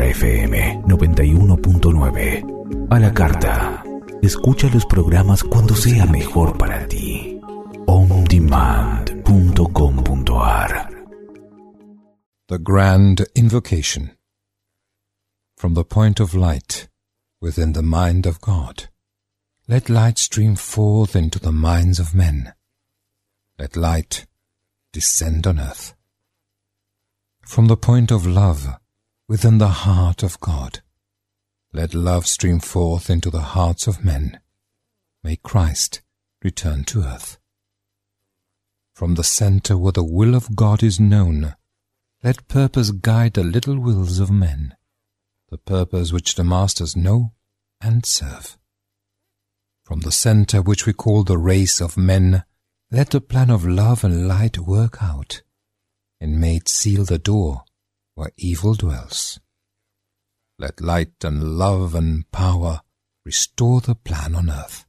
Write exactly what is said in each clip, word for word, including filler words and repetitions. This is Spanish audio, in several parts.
F M noventa y uno punto nueve. A la carta. Escucha los programas cuando sea mejor para ti. on demand punto com punto a r. The Grand Invocation. From the point of light within the mind of God, let light stream forth into the minds of men. Let light descend on earth. From the point of love within the heart of God, let love stream forth into the hearts of men. May Christ return to earth. From the center where the will of God is known, let purpose guide the little wills of men, the purpose which the masters know and serve. From the center which we call the race of men, let the plan of love and light work out, and may it seal the door where evil dwells. Let light and love and power restore the plan on earth.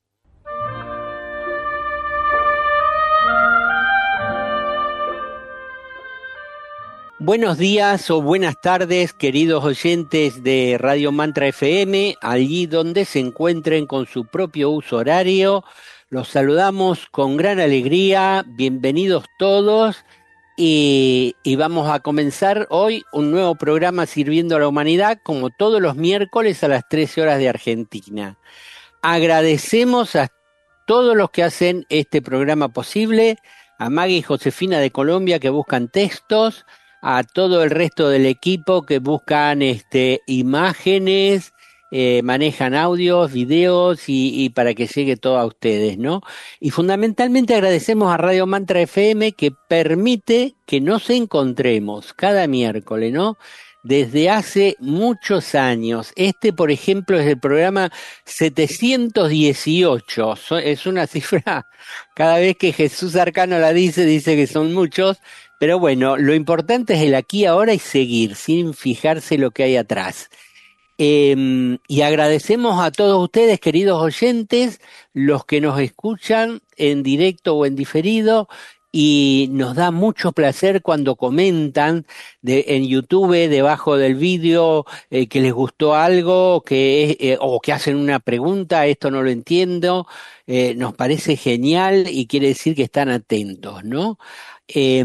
Buenos días o buenas tardes, queridos oyentes de Radio Mantra F M, allí donde se encuentren con su propio uso horario. Los saludamos con gran alegría, bienvenidos todos y, y vamos a comenzar hoy un nuevo programa Sirviendo a la Humanidad, como todos los miércoles a las trece horas de Argentina. Agradecemos a todos los que hacen este programa posible, a Maggie y Josefina de Colombia que buscan textos, a todo el resto del equipo que buscan este, imágenes, eh, manejan audios, videos y, y para que llegue todo a ustedes, ¿no? Y fundamentalmente agradecemos a Radio Mantra F M que permite que nos encontremos cada miércoles, ¿no? Desde hace muchos años. Este, por ejemplo, es el programa setecientos dieciocho. Es una cifra, cada vez que Jesús Arcano la dice, dice que son muchos. Pero bueno, lo importante es el aquí, ahora y seguir, sin fijarse lo que hay atrás. Eh, y agradecemos a todos ustedes, queridos oyentes, los que nos escuchan en directo o en diferido, y nos da mucho placer cuando comentan de, en YouTube, debajo del vídeo, eh, que les gustó algo, que eh, o que hacen una pregunta, esto no lo entiendo, eh, nos parece genial y quiere decir que están atentos, ¿no? Eh,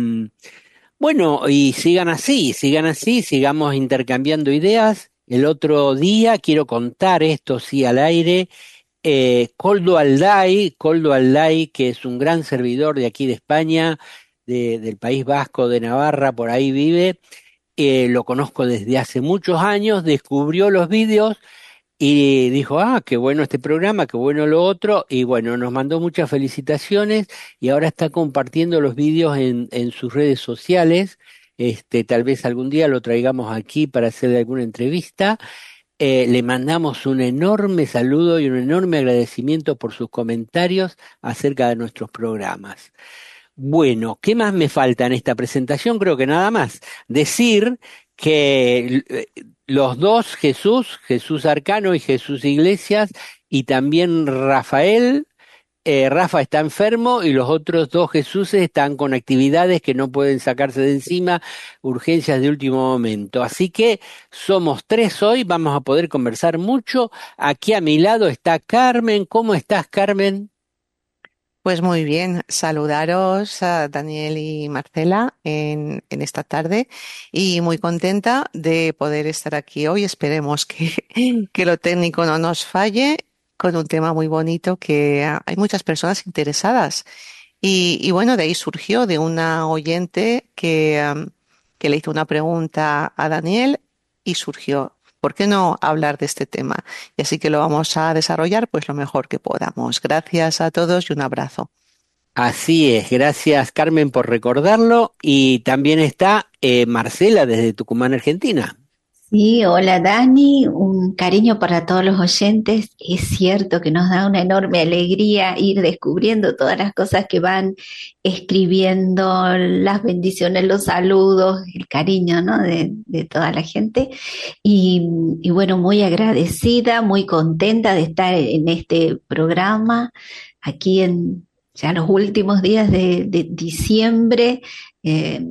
bueno, y sigan así, sigan así, sigamos intercambiando ideas. El otro día, quiero contar esto sí al aire, eh, Koldo Alday, Koldo Alday, que es un gran servidor de aquí de España, de, del País Vasco, de Navarra, por ahí vive, eh, lo conozco desde hace muchos años, descubrió los vídeos y dijo, ah, qué bueno este programa, qué bueno lo otro, y bueno, nos mandó muchas felicitaciones y ahora está compartiendo los vídeos en, en sus redes sociales. Este, tal vez algún día lo traigamos aquí para hacerle alguna entrevista. Eh, le mandamos un enorme saludo y un enorme agradecimiento por sus comentarios acerca de nuestros programas. Bueno, ¿qué más me falta en esta presentación? Creo que nada más. Decir que los dos Jesús, Jesús Arcano y Jesús Iglesias, y también Rafael, eh, Rafa está enfermo y los otros dos Jesuses están con actividades que no pueden sacarse de encima, urgencias de último momento. Así que somos tres hoy, vamos a poder conversar mucho. Aquí a mi lado está Carmen. ¿Cómo estás, Carmen? Pues muy bien, saludaros a Daniel y Marcela en, en esta tarde y muy contenta de poder estar aquí hoy. Esperemos que, que lo técnico no nos falle, con un tema muy bonito que hay muchas personas interesadas. Y, y bueno, de ahí surgió de una oyente que, um, que le hizo una pregunta a Daniel y surgió, ¿por qué no hablar de este tema? Y así que lo vamos a desarrollar pues lo mejor que podamos. Gracias a todos y un abrazo. Así es, gracias Carmen por recordarlo. Y también está eh, Marcela desde Tucumán, Argentina. Sí, hola Dani, un cariño para todos los oyentes. Es cierto que nos da una enorme alegría ir descubriendo todas las cosas que van escribiendo, las bendiciones, los saludos, el cariño, ¿no? de, de toda la gente. Y, y bueno, muy agradecida, muy contenta de estar en este programa, aquí en ya los últimos días de, de diciembre. Eh,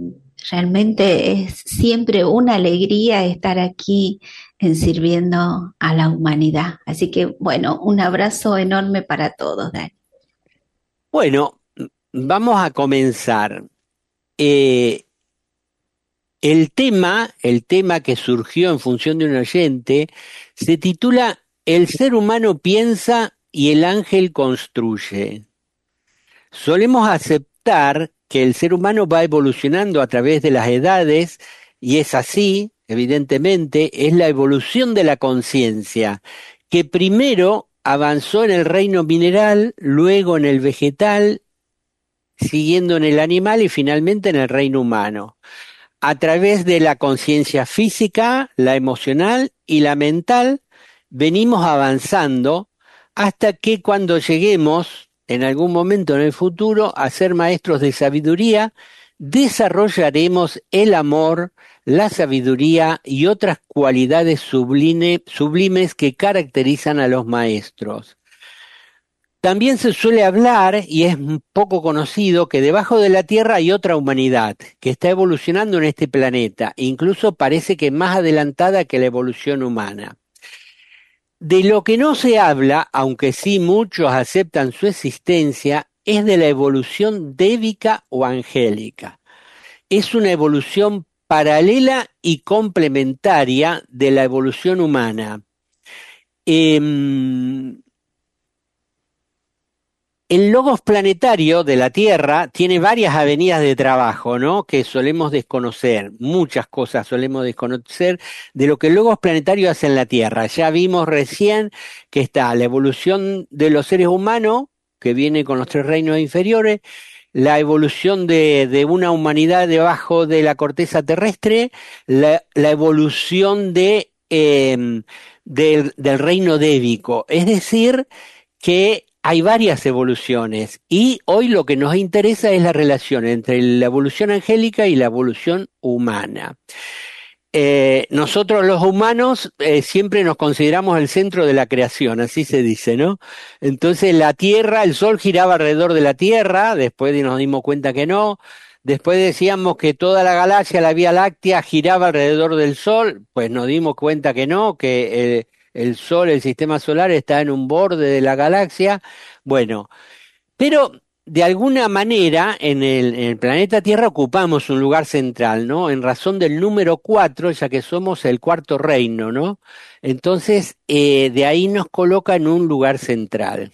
realmente es siempre una alegría estar aquí en sirviendo a la humanidad. Así que, bueno, un abrazo enorme para todos, Dani. Bueno, vamos a comenzar. Eh, el tema, el tema que surgió en función de un oyente, se titula El ser humano piensa y el ángel construye. Solemos aceptar que el ser humano va evolucionando a través de las edades, y es así, evidentemente, es la evolución de la conciencia, que primero avanzó en el reino mineral, luego en el vegetal, siguiendo en el animal y finalmente en el reino humano. A través de la conciencia física, la emocional y la mental, venimos avanzando hasta que cuando lleguemos en algún momento en el futuro a ser maestros de sabiduría, desarrollaremos el amor, la sabiduría y otras cualidades sublime, sublimes que caracterizan a los maestros. También se suele hablar, y es poco conocido, que debajo de la Tierra hay otra humanidad que está evolucionando en este planeta, e incluso parece que más adelantada que la evolución humana. De lo que no se habla, aunque sí muchos aceptan su existencia, es de la evolución dévica o angélica. Es una evolución paralela y complementaria de la evolución humana. Eh, El logos planetario de la Tierra tiene varias avenidas de trabajo, ¿no?, que solemos desconocer, muchas cosas solemos desconocer de lo que el logos planetario hace en la Tierra. Ya vimos recién que está la evolución de los seres humanos, que viene con los tres reinos inferiores, la evolución de, de una humanidad debajo de la corteza terrestre, la, la evolución de, eh, del, del reino dévico, es decir, que hay varias evoluciones y hoy lo que nos interesa es la relación entre la evolución angélica y la evolución humana. Eh, nosotros los humanos eh, siempre nos consideramos el centro de la creación, así se dice, ¿no? Entonces la Tierra, el Sol giraba alrededor de la Tierra, después nos dimos cuenta que no, después decíamos que toda la galaxia, la Vía Láctea, giraba alrededor del Sol, pues nos dimos cuenta que no, que... Eh, el Sol, el sistema solar, está en un borde de la galaxia. Bueno, pero de alguna manera en el, en el planeta Tierra ocupamos un lugar central, ¿no? En razón del número cuatro, ya que somos el cuarto reino, ¿no? Entonces, eh, de ahí nos coloca en un lugar central.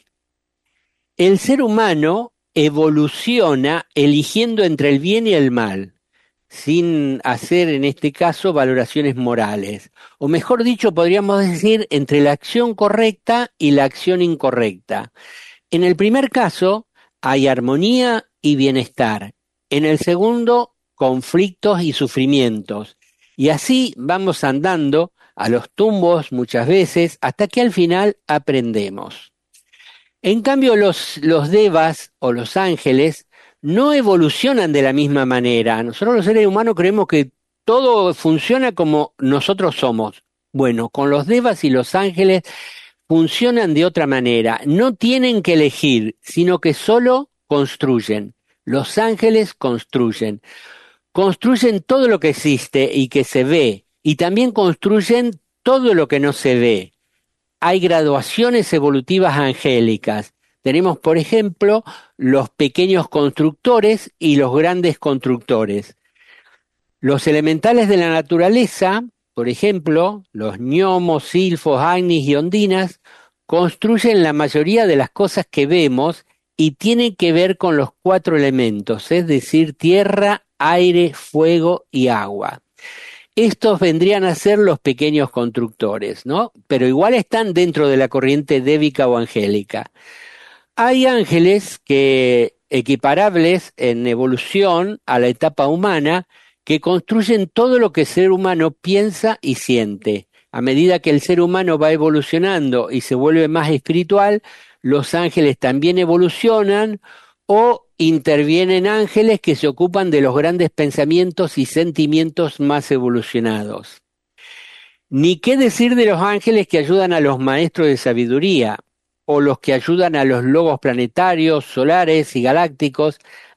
El ser humano evoluciona eligiendo entre el bien y el mal, sin hacer en este caso valoraciones morales, o mejor dicho, podríamos decir, entre la acción correcta y la acción incorrecta. En el primer caso hay armonía y bienestar, en el segundo conflictos y sufrimientos, y así vamos andando a los tumbos muchas veces hasta que al final aprendemos. En cambio los, los devas o los ángeles no evolucionan de la misma manera. Nosotros los seres humanos creemos que todo funciona como nosotros somos. Bueno, con los devas y los ángeles funcionan de otra manera. No tienen que elegir, sino que solo construyen. Los ángeles construyen. Construyen todo lo que existe y que se ve, y también construyen todo lo que no se ve. Hay graduaciones evolutivas angélicas. Tenemos, por ejemplo, los pequeños constructores y los grandes constructores. Los elementales de la naturaleza, por ejemplo, los gnomos, silfos, agnis y ondinas, construyen la mayoría de las cosas que vemos y tienen que ver con los cuatro elementos, es decir, tierra, aire, fuego y agua. Estos vendrían a ser los pequeños constructores, ¿no? Pero igual están dentro de la corriente dévica o angélica. Hay ángeles que, equiparables en evolución a la etapa humana, que construyen todo lo que el ser humano piensa y siente. A medida que el ser humano va evolucionando y se vuelve más espiritual, los ángeles también evolucionan o intervienen ángeles que se ocupan de los grandes pensamientos y sentimientos más evolucionados. Ni qué decir de los ángeles que ayudan a los maestros de sabiduría, o los que ayudan a los logos planetarios, solares y galácticos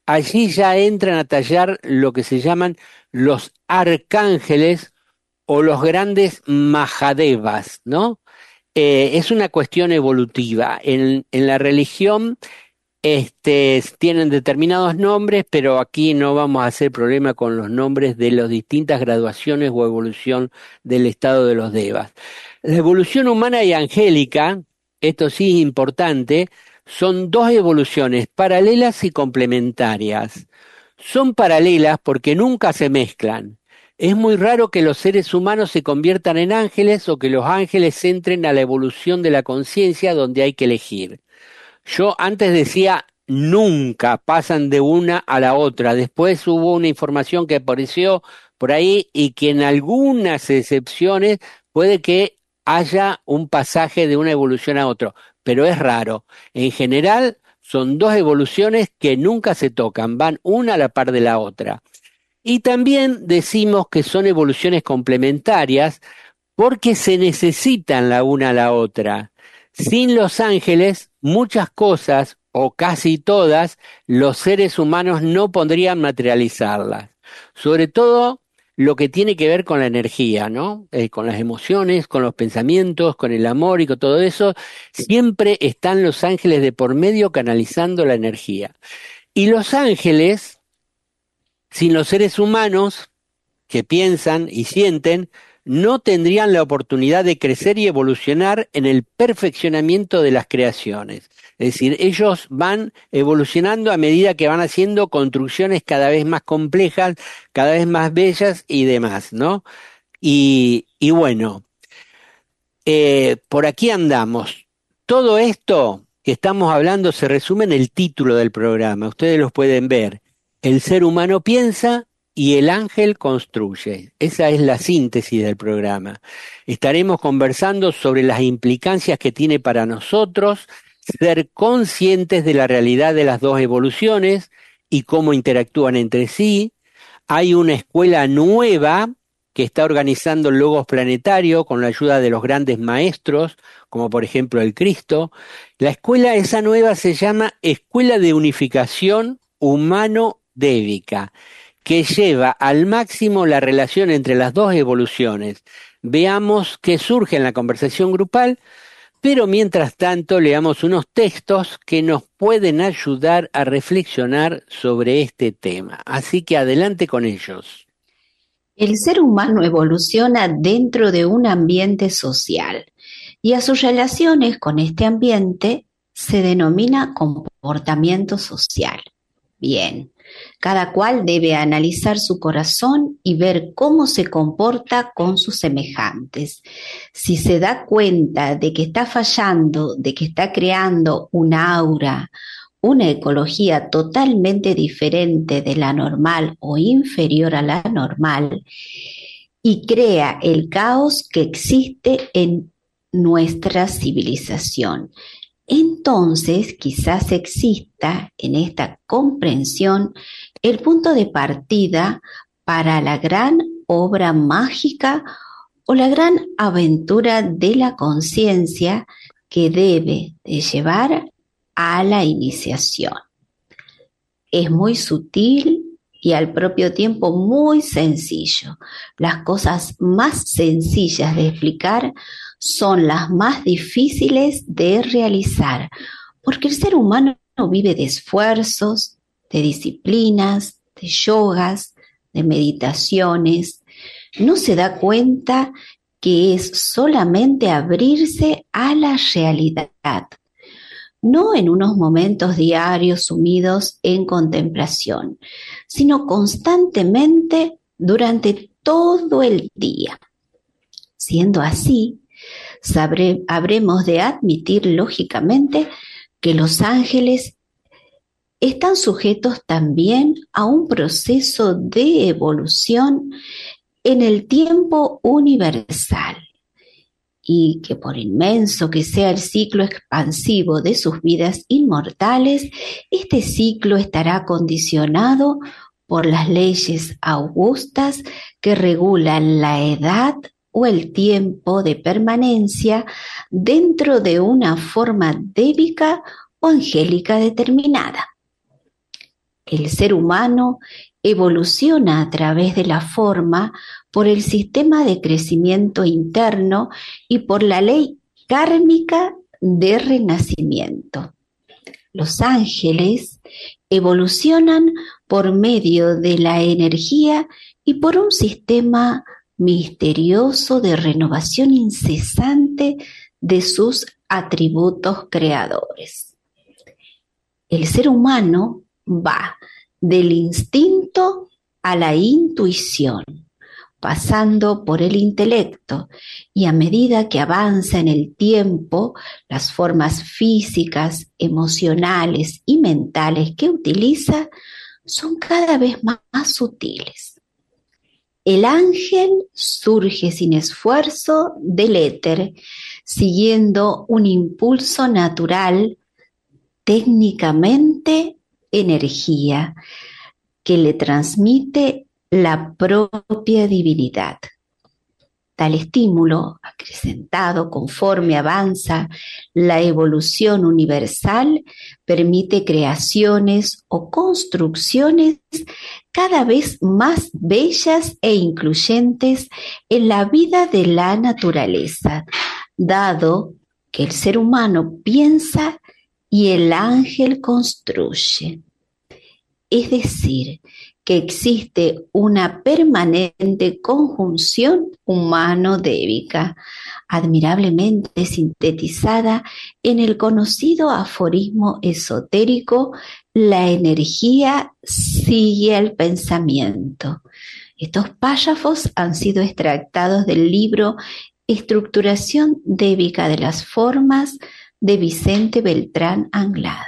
allí ya entran a tallar lo que se llaman los arcángeles o los grandes Mahadevas, ¿no? Eh, es una cuestión evolutiva. En, en la religión este, tienen determinados nombres, pero aquí no vamos a hacer problema con los nombres de las distintas graduaciones o evolución del estado de los devas. La evolución humana y angélica, esto sí es importante, son dos evoluciones paralelas y complementarias. Son paralelas porque nunca se mezclan. Es muy raro que los seres humanos se conviertan en ángeles o que los ángeles entren a la evolución de la conciencia donde hay que elegir. Yo antes decía nunca pasan de una a la otra. Después hubo una información que apareció por ahí y que en algunas excepciones puede que haya un pasaje de una evolución a otro, pero es raro. En general son dos evoluciones que nunca se tocan, van una a la par de la otra. Y también decimos que son evoluciones complementarias porque se necesitan la una a la otra. Sin los ángeles, muchas cosas, o casi todas, los seres humanos no podrían materializarlas. Sobre todo lo que tiene que ver con la energía, ¿no? Eh, con las emociones, con los pensamientos, con el amor y con todo eso, siempre están los ángeles de por medio canalizando la energía. Y los ángeles, sin los seres humanos que piensan y sienten, no tendrían la oportunidad de crecer y evolucionar en el perfeccionamiento de las creaciones. Es decir, ellos van evolucionando a medida que van haciendo construcciones cada vez más complejas, cada vez más bellas y demás, ¿no? Y, y bueno, eh, por aquí andamos. Todo esto que estamos hablando se resume en el título del programa. Ustedes los pueden ver. El ser humano piensa y el ángel construye. Esa es la síntesis del programa. Estaremos conversando sobre las implicancias que tiene para nosotros ser conscientes de la realidad de las dos evoluciones y cómo interactúan entre sí. Hay una escuela nueva que está organizando el Logos Planetario con la ayuda de los grandes maestros, como por ejemplo el Cristo. La escuela esa nueva se llama Escuela de Unificación Humano-Dévica, que lleva al máximo la relación entre las dos evoluciones. Veamos qué surge en la conversación grupal, pero mientras tanto leamos unos textos que nos pueden ayudar a reflexionar sobre este tema. Así que adelante con ellos. El ser humano evoluciona dentro de un ambiente social y a sus relaciones con este ambiente se denomina comportamiento social. Bien. Cada cual debe analizar su corazón y ver cómo se comporta con sus semejantes. Si se da cuenta de que está fallando, de que está creando una aura, una ecología totalmente diferente de la normal o inferior a la normal, y crea el caos que existe en nuestra civilización, entonces quizás exista en esta comprensión el punto de partida para la gran obra mágica o la gran aventura de la conciencia que debe de llevar a la iniciación. Es muy sutil y al propio tiempo muy sencillo. Las cosas más sencillas de explicar son las más difíciles de realizar, porque el ser humano vive de esfuerzos, de disciplinas, de yogas, de meditaciones. No se da cuenta que es solamente abrirse a la realidad, no en unos momentos diarios sumidos en contemplación, sino constantemente durante todo el día. Siendo así, Sabré, habremos de admitir lógicamente que los ángeles están sujetos también a un proceso de evolución en el tiempo universal y que por inmenso que sea el ciclo expansivo de sus vidas inmortales, este ciclo estará condicionado por las leyes augustas que regulan la edad o el tiempo de permanencia dentro de una forma débica o angélica determinada. El ser humano evoluciona a través de la forma por el sistema de crecimiento interno y por la ley kármica de renacimiento. Los ángeles evolucionan por medio de la energía y por un sistema misterioso de renovación incesante de sus atributos creadores. El ser humano va del instinto a la intuición, pasando por el intelecto, y a medida que avanza en el tiempo, las formas físicas, emocionales y mentales que utiliza son cada vez más, más sutiles. El ángel surge sin esfuerzo del éter, siguiendo un impulso natural, técnicamente energía, que le transmite la propia divinidad. Tal estímulo, acrecentado conforme avanza la evolución universal, permite creaciones o construcciones cada vez más bellas e incluyentes en la vida de la naturaleza, dado que el ser humano piensa y el ángel construye. Es decir, que existe una permanente conjunción humano-dévica, admirablemente sintetizada en el conocido aforismo esotérico: la energía sigue al pensamiento. Estos párrafos han sido extractados del libro Estructuración débica de las formas de Vicente Beltrán Anglada.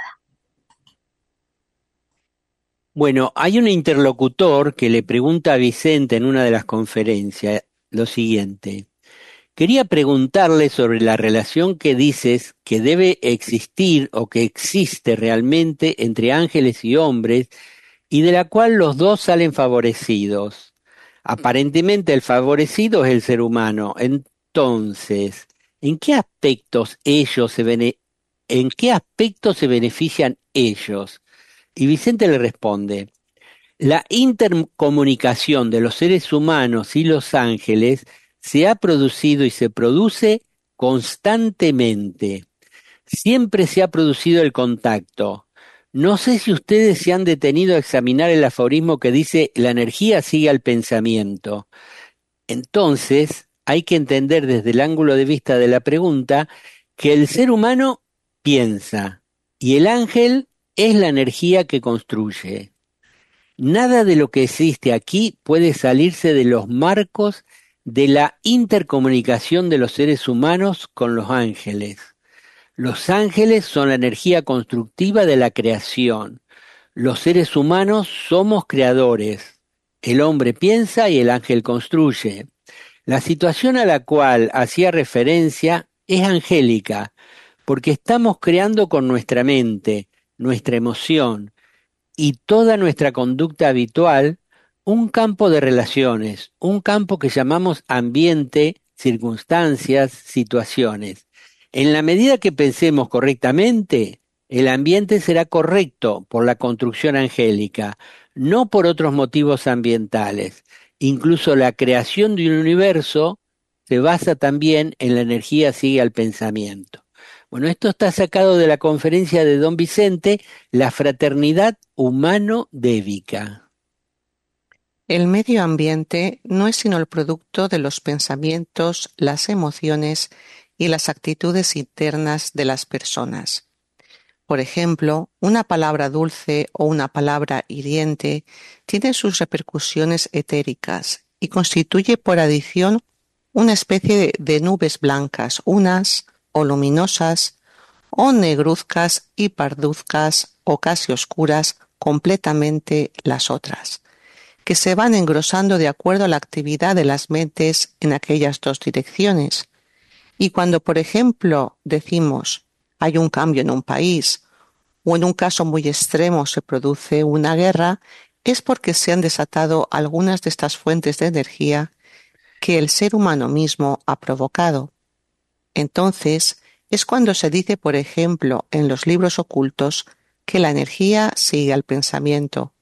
Bueno, hay un interlocutor que le pregunta a Vicente en una de las conferencias lo siguiente: quería preguntarle sobre la relación que dices que debe existir o que existe realmente entre ángeles y hombres y de la cual los dos salen favorecidos. Aparentemente el favorecido es el ser humano. Entonces, ¿en qué aspectos ellos se bene- en qué aspectos se benefician ellos? Y Vicente le responde: la intercomunicación de los seres humanos y los ángeles se ha producido y se produce constantemente. Siempre se ha producido el contacto. No sé si ustedes se han detenido a examinar el aforismo que dice: la energía sigue al pensamiento. Entonces, hay que entender desde el ángulo de vista de la pregunta que el ser humano piensa y el ángel es la energía que construye. Nada de lo que existe aquí puede salirse de los marcos de la intercomunicación de los seres humanos con los ángeles. Los ángeles son la energía constructiva de la creación. Los seres humanos somos creadores. El hombre piensa y el ángel construye. La situación a la cual hacía referencia es angélica, porque estamos creando con nuestra mente, nuestra emoción y toda nuestra conducta habitual un campo de relaciones, un campo que llamamos ambiente, circunstancias, situaciones. En la medida que pensemos correctamente, el ambiente será correcto por la construcción angélica, no por otros motivos ambientales. Incluso la creación de un universo se basa también en la energía sigue al pensamiento. Bueno, esto está sacado de la conferencia de Don Vicente, La fraternidad humano-débica. El medio ambiente no es sino el producto de los pensamientos, las emociones y las actitudes internas de las personas. Por ejemplo, una palabra dulce o una palabra hiriente tiene sus repercusiones etéricas y constituye por adición una especie de, de nubes blancas, unas o luminosas, o negruzcas y parduzcas o casi oscuras completamente las otras, que se van engrosando de acuerdo a la actividad de las mentes en aquellas dos direcciones. Y cuando, por ejemplo, decimos hay un cambio en un país, o en un caso muy extremo se produce una guerra, es porque se han desatado algunas de estas fuentes de energía que el ser humano mismo ha provocado. Entonces, es cuando se dice, por ejemplo, en los libros ocultos, que la energía sigue al pensamiento,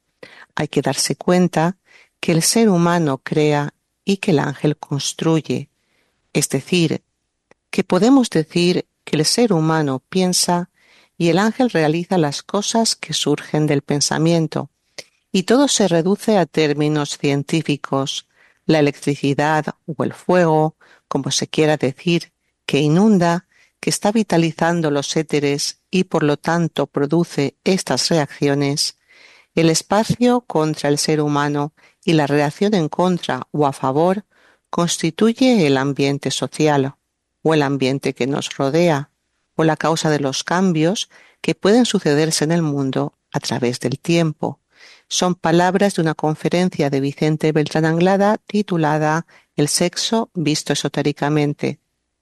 hay que darse cuenta que el ser humano crea y que el ángel construye. Es decir, que podemos decir que el ser humano piensa y el ángel realiza las cosas que surgen del pensamiento. Y todo se reduce a términos científicos. La electricidad o el fuego, como se quiera decir, que inunda, que está vitalizando los éteres y por lo tanto produce estas reacciones. El espacio contra el ser humano y la reacción en contra o a favor constituye el ambiente social o el ambiente que nos rodea o la causa de los cambios que pueden sucederse en el mundo a través del tiempo. Son palabras de una conferencia de Vicente Beltrán Anglada titulada El sexo visto esotéricamente.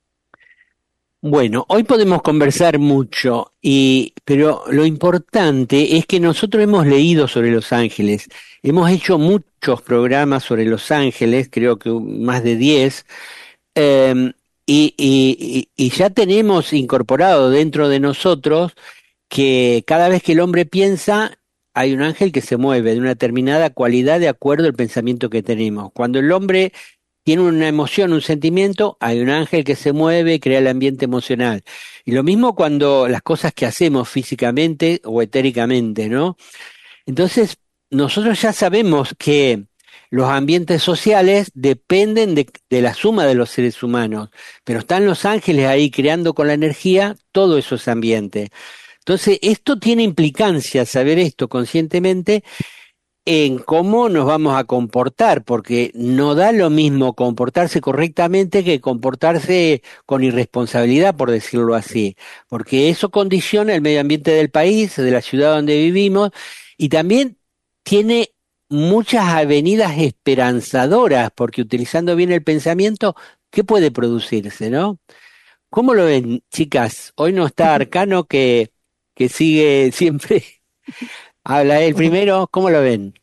Bueno, hoy podemos conversar mucho, y, pero lo importante es que nosotros hemos leído sobre los ángeles, hemos hecho muchos programas sobre los ángeles, creo que más de diez, eh, y, y, y ya tenemos incorporado dentro de nosotros que cada vez que el hombre piensa, hay un ángel que se mueve de una determinada cualidad de acuerdo al pensamiento que tenemos. Cuando el hombre tiene una emoción, un sentimiento, hay un ángel que se mueve y crea el ambiente emocional. Y lo mismo cuando las cosas que hacemos físicamente o etéricamente, ¿no? Entonces, nosotros ya sabemos que los ambientes sociales dependen de, de la suma de los seres humanos, pero están los ángeles ahí creando con la energía todos esos ambientes. Entonces, esto tiene implicancias, saber esto conscientemente, en cómo nos vamos a comportar, porque no da lo mismo comportarse correctamente que comportarse con irresponsabilidad, por decirlo así, porque eso condiciona el medio ambiente del país, de la ciudad donde vivimos, y también tiene muchas avenidas esperanzadoras, porque utilizando bien el pensamiento, ¿qué puede producirse, no? ¿Cómo lo ven, chicas? Hoy no está Arcano, que, que sigue siempre... Habla él primero, ¿cómo lo ven?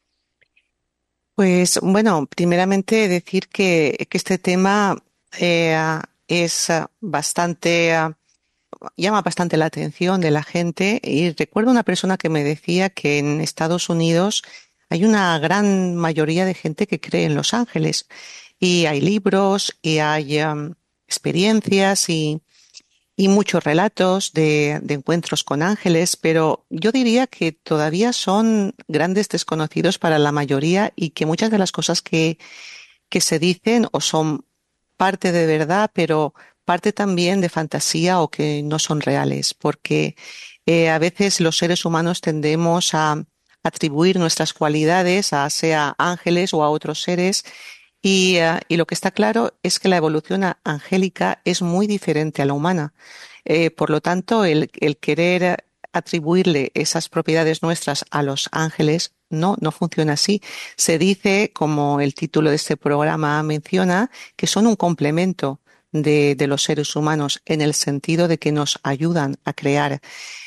Pues bueno, primeramente decir que, que este tema eh, es bastante, llama bastante la atención de la gente, y recuerdo una persona que me decía que en Estados Unidos hay una gran mayoría de gente que cree en los ángeles, y hay libros y hay um, experiencias y y muchos relatos de, de encuentros con ángeles, pero yo diría que todavía son grandes desconocidos para la mayoría, y que muchas de las cosas que, que se dicen o son parte de verdad, pero parte también de fantasía, o que no son reales, porque eh, a veces los seres humanos tendemos a atribuir nuestras cualidades a sea ángeles o a otros seres. Y, uh, y lo que está claro es que la evolución angélica es muy diferente a la humana. Eh, por lo tanto, el, el querer atribuirle esas propiedades nuestras a los ángeles no, no funciona así. Se dice, como el título de este programa menciona, que son un complemento de, de los seres humanos, en el sentido de que nos ayudan a crear.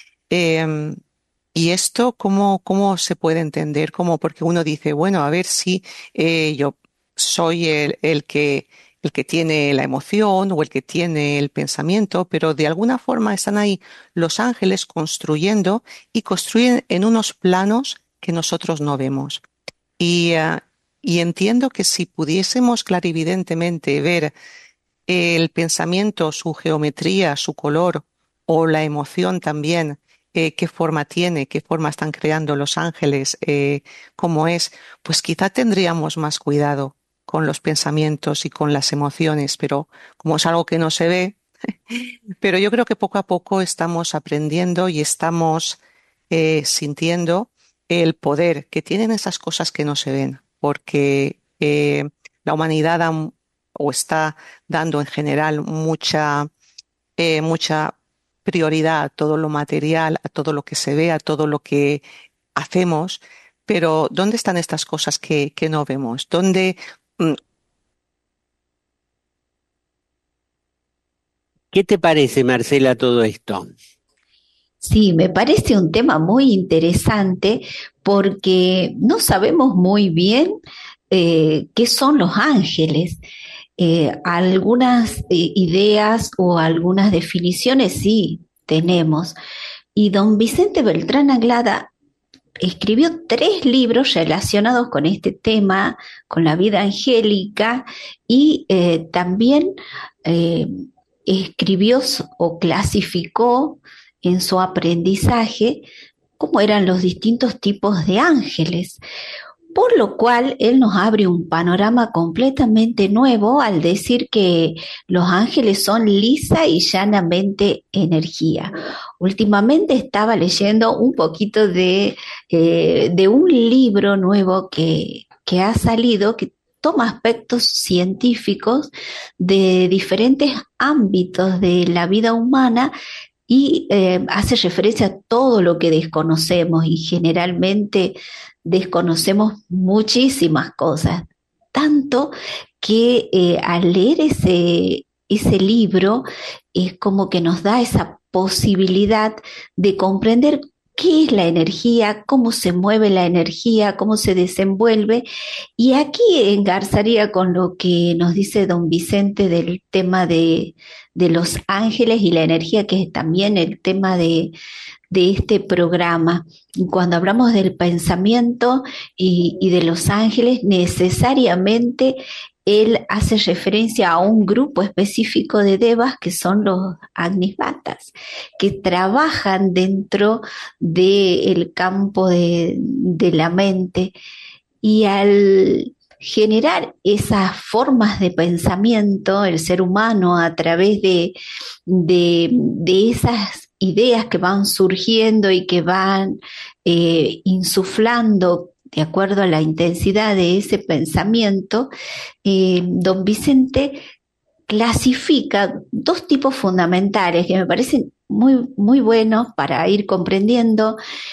Eh, Y esto, ¿cómo, cómo se puede entender? ¿Cómo? Porque uno dice, bueno, a ver si eh, yo soy el, el que, el que tiene la emoción o el que tiene el pensamiento, pero de alguna forma están ahí los ángeles construyendo, y construyen en unos planos que nosotros no vemos. Y, uh, y entiendo que si pudiésemos clarividentemente ver el pensamiento, su geometría, su color, o la emoción también, eh, qué forma tiene, qué forma están creando los ángeles, eh, cómo es, pues quizá tendríamos más cuidado con los pensamientos y con las emociones, pero como es algo que no se ve, pero yo creo que poco a poco estamos aprendiendo y estamos eh, sintiendo el poder que tienen esas cosas que no se ven, porque eh, la humanidad da, o está dando en general mucha, eh, mucha prioridad a todo lo material, a todo lo que se ve, a todo lo que hacemos, pero ¿dónde están estas cosas que, que no vemos? ¿Dónde... ¿Qué te parece, Marcela, todo esto? Sí, me parece un tema muy interesante, porque no sabemos muy bien eh, qué son los ángeles. Eh, algunas eh, ideas o algunas definiciones sí tenemos. Y don Vicente Beltrán Anglada escribió tres libros relacionados con este tema, con la vida angélica, y eh, también eh, escribió o clasificó en su aprendizaje cómo eran los distintos tipos de ángeles. Por lo cual, él nos abre un panorama completamente nuevo al decir que los ángeles son lisa y llanamente energía. Últimamente estaba leyendo un poquito de, eh, de un libro nuevo que, que ha salido, que toma aspectos científicos de diferentes ámbitos de la vida humana y eh, hace referencia a todo lo que desconocemos, y generalmente desconocemos muchísimas cosas, tanto que eh, al leer ese, ese libro es como que nos da esa posibilidad de comprender qué es la energía, cómo se mueve la energía, cómo se desenvuelve. Y aquí engarzaría con lo que nos dice don Vicente del tema de, de los ángeles y la energía, que es también el tema de, de este programa. Cuando hablamos del pensamiento y, y de los ángeles, necesariamente él hace referencia a un grupo específico de devas que son los agnisvatas, que trabajan dentro del campo de, de la mente, y al generar esas formas de pensamiento, el ser humano a través de, de, de esas ideas que van surgiendo y que van eh, insuflando de acuerdo a la intensidad de ese pensamiento, eh, don Vicente clasifica dos tipos fundamentales que me parecen muy, muy buenos para ir comprendiendo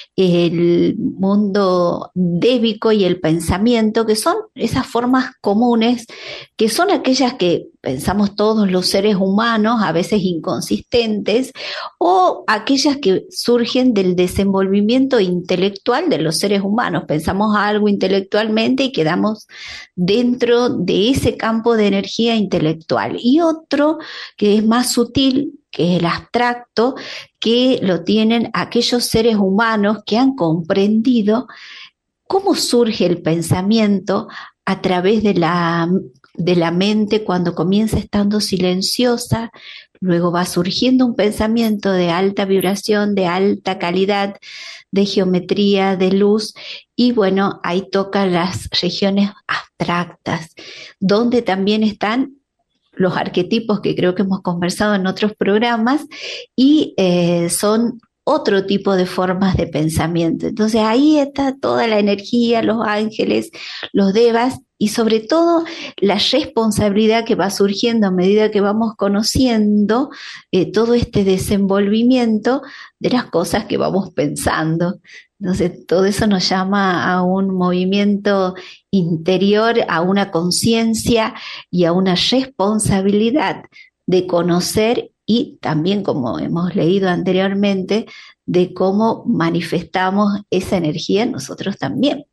el mundo débico y el pensamiento, que son esas formas comunes, que son aquellas que pensamos todos los seres humanos, a veces inconsistentes, o aquellas que surgen del desenvolvimiento intelectual de los seres humanos. Pensamos algo intelectualmente y quedamos dentro de ese campo de energía intelectual. Y otro que es más sutil, que es el abstracto, que lo tienen aquellos seres humanos que han comprendido cómo surge el pensamiento a través de la, de la mente cuando comienza estando silenciosa, luego va surgiendo un pensamiento de alta vibración, de alta calidad, de geometría, de luz, y bueno, ahí toca las regiones abstractas, donde también están los arquetipos que creo que hemos conversado en otros programas, y eh, son otro tipo de formas de pensamiento. Entonces ahí está toda la energía, los ángeles, los devas, y sobre todo la responsabilidad que va surgiendo a medida que vamos conociendo eh, todo este desenvolvimiento de las cosas que vamos pensando. Entonces todo eso nos llama a un movimiento interior, a una conciencia y a una responsabilidad de conocer, y también, como hemos leído anteriormente, de cómo manifestamos esa energía en nosotros también.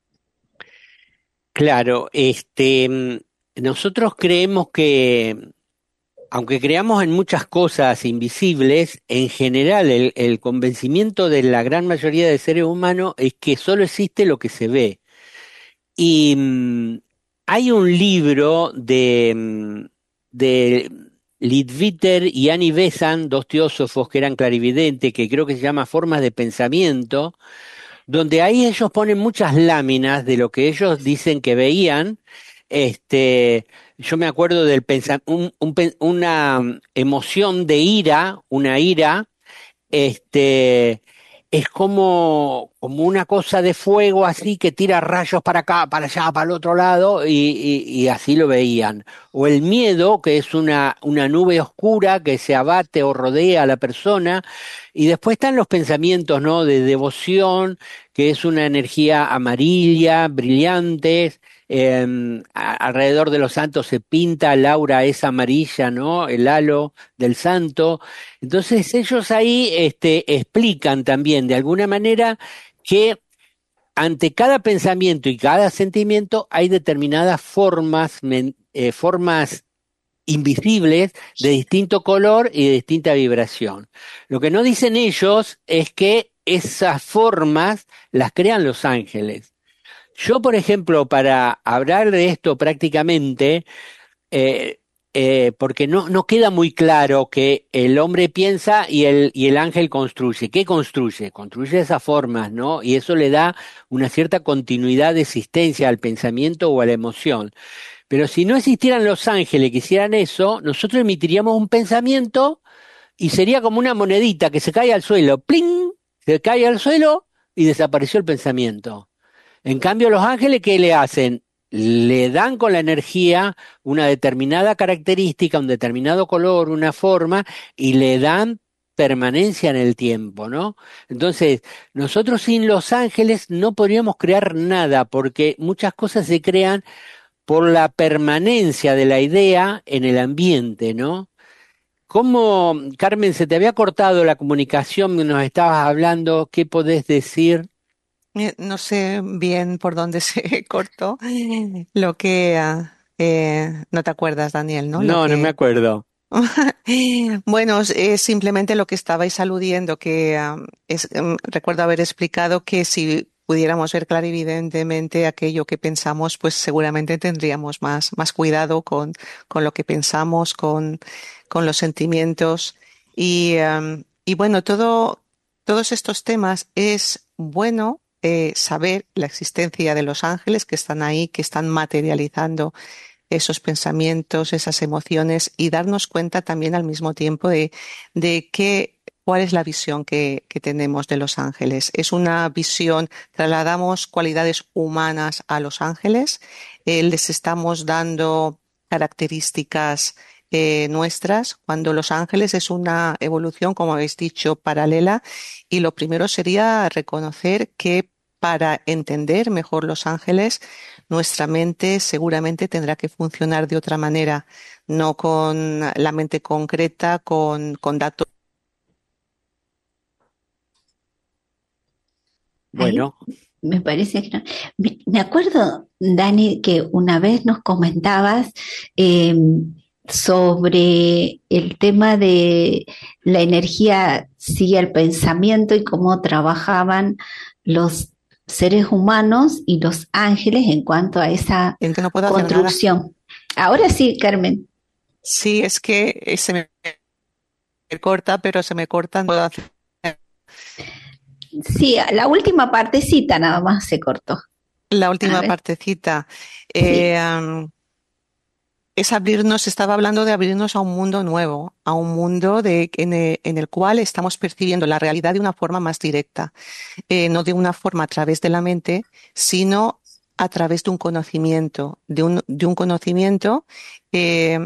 Claro, este, nosotros creemos que, aunque creamos en muchas cosas invisibles, en general el, el convencimiento de la gran mayoría de seres humanos es que solo existe lo que se ve. Y um, hay un libro de, de Leadbeater y Annie Besant, dos teósofos que eran clarividentes, que creo que se llama Formas de Pensamiento, donde ahí ellos ponen muchas láminas de lo que ellos dicen que veían. Este, yo me acuerdo del pensa- un, un, una emoción de ira, una ira, este, es como, como una cosa de fuego así que tira rayos para acá, para allá, para el otro lado, y, y, y así lo veían. O el miedo, que es una, una nube oscura que se abate o rodea a la persona. Y después están los pensamientos, ¿no?, de devoción, que es una energía amarilla, brillante. Eh, a, alrededor de los santos se pinta, la aura es amarilla, ¿no?, el halo del santo. Entonces ellos ahí este, explican también de alguna manera que ante cada pensamiento y cada sentimiento hay determinadas formas, eh, formas invisibles de distinto color y de distinta vibración. Lo que no dicen ellos es que esas formas las crean los ángeles. Yo, por ejemplo, para hablar de esto prácticamente, eh, eh, porque no, no queda muy claro que el hombre piensa y el, y el ángel construye. ¿Qué construye? Construye esas formas, ¿no? Y eso le da una cierta continuidad de existencia al pensamiento o a la emoción. Pero si no existieran los ángeles que hicieran eso, nosotros emitiríamos un pensamiento y sería como una monedita que se cae al suelo, ¡pling! Se cae al suelo y desapareció el pensamiento. En cambio, los ángeles, ¿qué le hacen? Le dan con la energía una determinada característica, un determinado color, una forma, y le dan permanencia en el tiempo, ¿no? Entonces, nosotros sin los ángeles no podríamos crear nada, porque muchas cosas se crean por la permanencia de la idea en el ambiente, ¿no? ¿Cómo, Carmen, se te había cortado la comunicación, nos estabas hablando? ¿Qué podés decir? Eh, No sé bien por dónde se cortó lo que... ah, eh, no te acuerdas, Daniel, ¿no? Lo No, no me que... acuerdo. Bueno, es simplemente lo que estabais aludiendo, que am, es, em, recuerdo haber explicado que si pudiéramos ver clarividentemente aquello que pensamos, pues seguramente tendríamos más, más cuidado con, con lo que pensamos, con, con los sentimientos. Y, am, y bueno, todo, todos estos temas es bueno eh, saber la existencia de los ángeles que están ahí, que están materializando esos pensamientos, esas emociones y darnos cuenta también al mismo tiempo de, de qué, cuál es la visión que, que tenemos de los ángeles. Es una visión, trasladamos cualidades humanas a los ángeles, eh, les estamos dando características eh, nuestras, cuando los ángeles es una evolución, como habéis dicho, paralela, y lo primero sería reconocer que para entender mejor los ángeles, nuestra mente seguramente tendrá que funcionar de otra manera, no con la mente concreta, con, con datos. Ahí Bueno, me parece que no. Me, me acuerdo, Dani, que una vez nos comentabas eh, sobre el tema de la energía sigue el pensamiento y cómo trabajaban los seres humanos y los ángeles en cuanto a esa En que no puedo hacer nada. construcción. Ahora sí, Carmen. Sí, es que eh, se me corta, pero se me corta, no puedo hacer. Sí, la última partecita nada más se cortó. La A última ver, partecita. sí. Eh, am, es abrirnos, estaba hablando de abrirnos a un mundo nuevo, a un mundo de, en, el, en el cual estamos percibiendo la realidad de una forma más directa, eh, no de una forma a través de la mente, sino a través de un conocimiento, de un, de un conocimiento eh,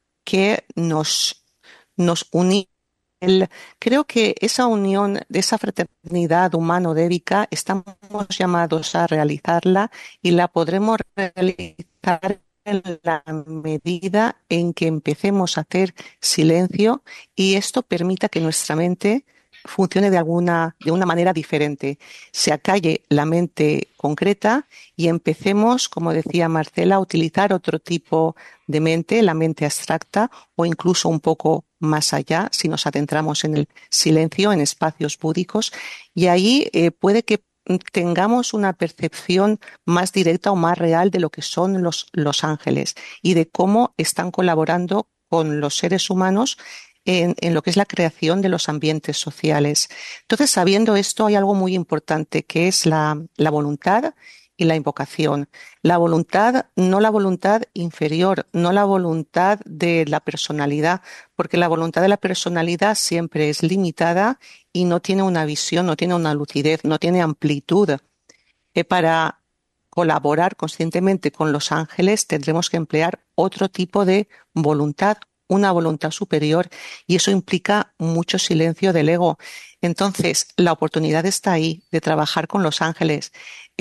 que nos, nos une. El- creo que esa unión de esa fraternidad humano-débica estamos llamados a realizarla y la podremos realizar en la medida en que empecemos a hacer silencio y esto permita que nuestra mente funcione de alguna, de una manera diferente. Se acalle la mente concreta y empecemos, como decía Marcela, a utilizar otro tipo de mente, la mente abstracta o incluso un poco más allá, si nos adentramos en el silencio, en espacios búdicos, y ahí eh, puede que tengamos una percepción más directa o más real de lo que son los, los ángeles y de cómo están colaborando con los seres humanos en, en lo que es la creación de los ambientes sociales. Entonces, sabiendo esto, hay algo muy importante que es la, la voluntad y la invocación. La voluntad, no la voluntad inferior, no la voluntad de la personalidad, porque la voluntad de la personalidad siempre es limitada y no tiene una visión, no tiene una lucidez, no tiene amplitud. Eh, para colaborar conscientemente con los ángeles tendremos que emplear otro tipo de voluntad, una voluntad superior, y eso implica mucho silencio del ego. Entonces, la oportunidad está ahí de trabajar con los ángeles.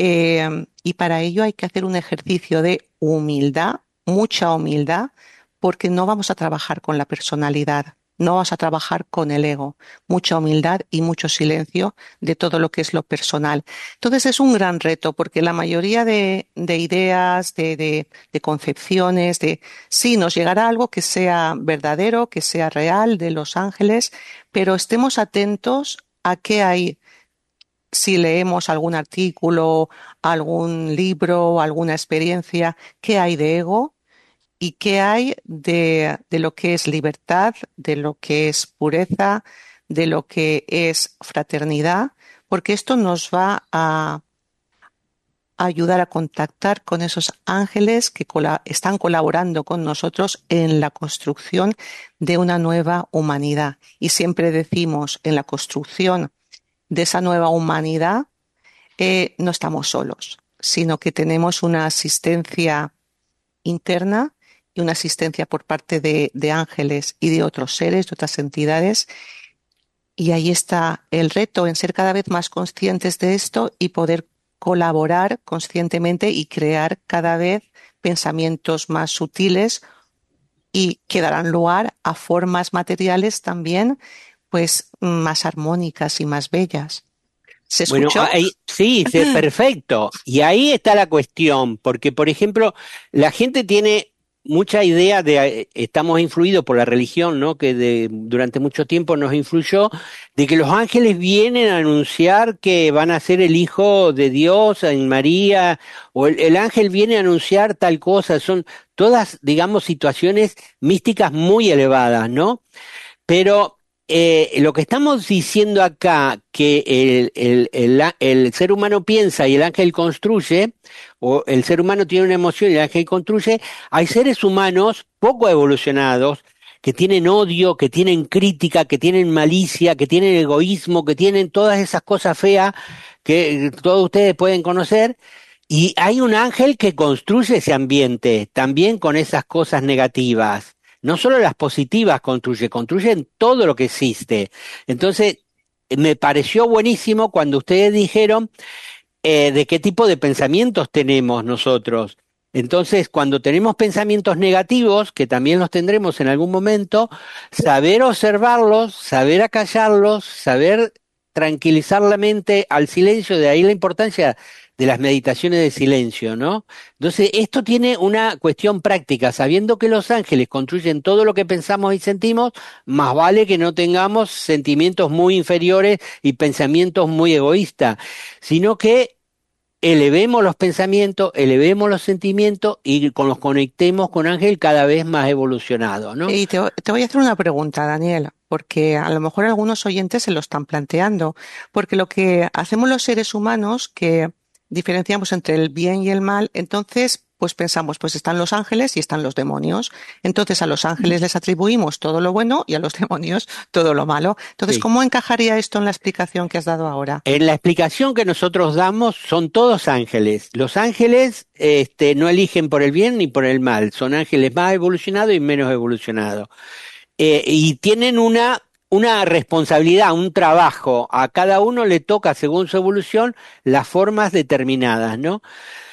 Eh, y para ello hay que hacer un ejercicio de humildad, mucha humildad, porque no vamos a trabajar con la personalidad, no vamos a trabajar con el ego, mucha humildad y mucho silencio de todo lo que es lo personal. Entonces es un gran reto porque la mayoría de, de ideas, de, de, de concepciones, de sí, nos llegará algo que sea verdadero, que sea real de los ángeles, pero estemos atentos a qué hay si leemos algún artículo, algún libro, alguna experiencia, ¿qué hay de ego? ¿Y qué hay de, de lo que es libertad, de lo que es pureza, de lo que es fraternidad? Porque esto nos va a ayudar a contactar con esos ángeles que cola- están colaborando con nosotros en la construcción de una nueva humanidad. Y siempre decimos, en la construcción de esa nueva humanidad, eh, no estamos solos, sino que tenemos una asistencia interna y una asistencia por parte de, de ángeles y de otros seres, de otras entidades. Y ahí está el reto en ser cada vez más conscientes de esto y poder colaborar conscientemente y crear cada vez pensamientos más sutiles y que darán lugar a formas materiales también, pues más armónicas y más bellas. ¿Se Bueno, escuchó? ahí, sí, sí, perfecto. Y ahí está la cuestión, porque, por ejemplo, la gente tiene mucha idea de, eh, estamos influidos por la religión, ¿no? Que de, durante mucho tiempo nos influyó, de que los ángeles vienen a anunciar que van a ser el hijo de Dios en María, o el, el ángel viene a anunciar tal cosa. Son todas, digamos, situaciones místicas muy elevadas, ¿no? Pero eh, lo que estamos diciendo acá, que el, el, el, a- el ser humano piensa y el ángel construye, o el ser humano tiene una emoción y el ángel construye, hay seres humanos poco evolucionados que tienen odio, que tienen crítica, que tienen malicia, que tienen egoísmo, que tienen todas esas cosas feas que eh, todos ustedes pueden conocer. Y hay un ángel que construye ese ambiente, también con esas cosas negativas. No solo las positivas construye, construyen todo lo que existe. Entonces, me pareció buenísimo cuando ustedes dijeron eh, de qué tipo de pensamientos tenemos nosotros. Entonces, cuando tenemos pensamientos negativos, que también los tendremos en algún momento, saber observarlos, saber acallarlos, saber tranquilizar la mente al silencio, de ahí la importancia de las meditaciones de silencio, ¿no? Entonces, esto tiene una cuestión práctica, sabiendo que los ángeles construyen todo lo que pensamos y sentimos, más vale que no tengamos sentimientos muy inferiores y pensamientos muy egoístas, sino que elevemos los pensamientos, elevemos los sentimientos y con los conectemos con ángel cada vez más evolucionado, ¿no? Y te, te voy a hacer una pregunta, Daniel, porque a lo mejor algunos oyentes se lo están planteando, porque lo que hacemos los seres humanos, que diferenciamos entre el bien y el mal, entonces pues pensamos, pues están los ángeles y están los demonios. Entonces a los ángeles les atribuimos todo lo bueno y a los demonios todo lo malo. Entonces, Sí. ¿cómo encajaría esto en la explicación que has dado ahora? En la explicación que nosotros damos son todos ángeles. Los ángeles este, no eligen por el bien ni por el mal. Son ángeles más evolucionados y menos evolucionados. Eh, y tienen una, una responsabilidad, un trabajo. A cada uno le toca, según su evolución, las formas determinadas, ¿no?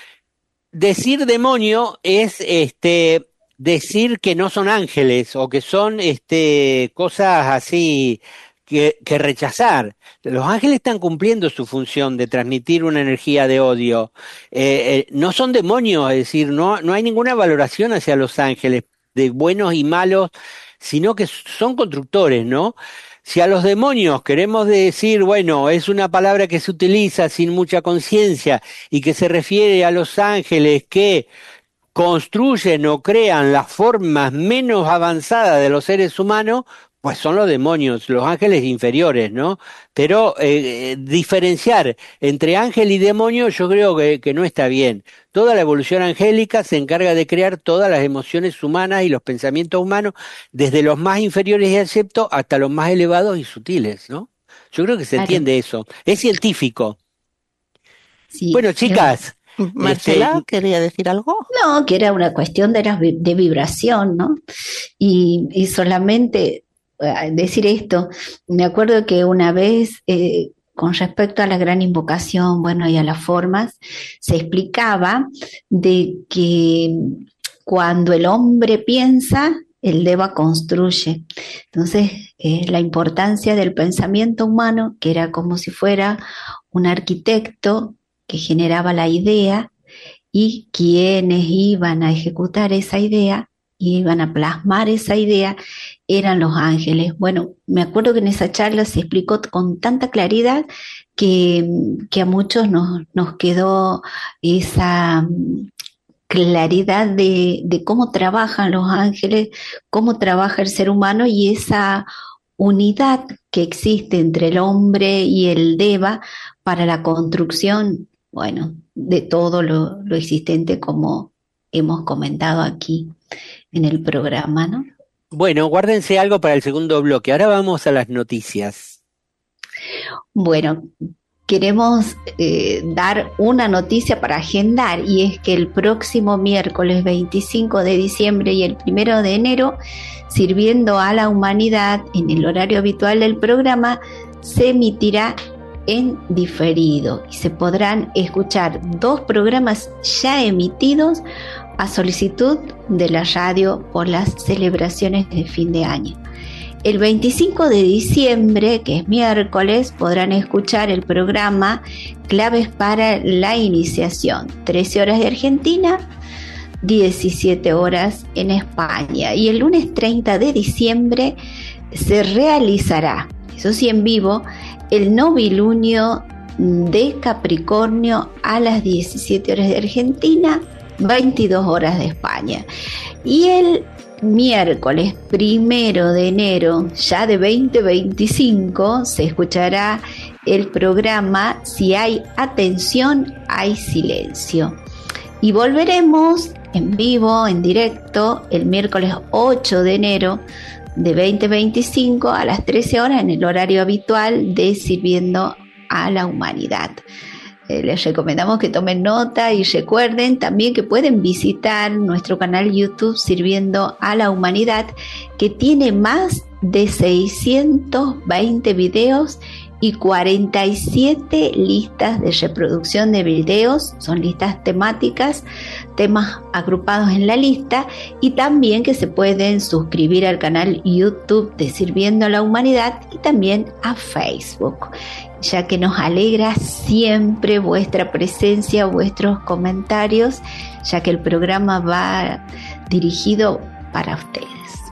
Decir demonio es este decir que no son ángeles o que son este cosas así que, que rechazar. Los ángeles están cumpliendo su función de transmitir una energía de odio. Eh, eh, no son demonios, es decir, no, no hay ninguna valoración hacia los ángeles de buenos y malos, sino que son constructores, ¿no? Si a los demonios queremos decir, bueno, es una palabra que se utiliza sin mucha conciencia y que se refiere a los ángeles que construyen o crean las formas menos avanzadas de los seres humanos, pues son los demonios, los ángeles inferiores, ¿no? Pero eh, eh, diferenciar entre ángel y demonio yo creo que, que no está bien. Toda la evolución angélica se encarga de crear todas las emociones humanas y los pensamientos humanos, desde los más inferiores y aceptos hasta los más elevados y sutiles, ¿no? Yo creo que se Claro, entiende eso. Es científico. sí. Bueno, chicas, este, Marcela, ¿quería decir algo? No, que era una cuestión de, las vi- de vibración, ¿no? Y, y solamente eh, decir esto, me acuerdo que una vez, eh, con respecto a la gran invocación, bueno, y a las formas, se explicaba de que cuando el hombre piensa, el Deva construye. Entonces, eh, la importancia del pensamiento humano, que era como si fuera un arquitecto que generaba la idea, y quienes iban a ejecutar esa idea, iban a plasmar esa idea, eran los ángeles. Bueno, me acuerdo que en esa charla se explicó con tanta claridad que, que a muchos nos, nos quedó esa claridad de, de cómo trabajan los ángeles, cómo trabaja el ser humano y esa unidad que existe entre el hombre y el Deva para la construcción, bueno, de todo lo, lo existente, como hemos comentado aquí en el programa, ¿no? Bueno, guárdense algo para el segundo bloque. Ahora vamos a las noticias. Bueno, queremos eh, dar una noticia para agendar, y es que el próximo miércoles veinticinco de diciembre y el primero de enero, Sirviendo a la Humanidad, en el horario habitual del programa, se emitirá en diferido y se podrán escuchar dos programas ya emitidos a solicitud de la radio por las celebraciones de fin de año. El veinticinco de diciembre, que es miércoles, podrán escuchar el programa Claves para la Iniciación, trece horas de Argentina, diecisiete horas en España. Y el lunes treinta de diciembre se realizará, eso sí en vivo, el novilunio de Capricornio a las diecisiete horas de Argentina, veintidós horas de España. Y el miércoles primero de enero ya de veinte veinticinco se escuchará el programa Si hay atención, hay silencio. Y volveremos en vivo, en directo, el miércoles ocho de enero de veinte veinticinco a las trece horas en el horario habitual de Sirviendo a la Humanidad. Eh, les recomendamos que tomen nota y recuerden también que pueden visitar nuestro canal YouTube Sirviendo a la Humanidad, que tiene más de seiscientos veinte videos y cuarenta y siete listas de reproducción de videos. Son listas temáticas, temas agrupados en la lista, y también que se pueden suscribir al canal YouTube de Sirviendo a la Humanidad y también a Facebook, ya que nos alegra siempre vuestra presencia, vuestros comentarios, ya que el programa va dirigido para ustedes.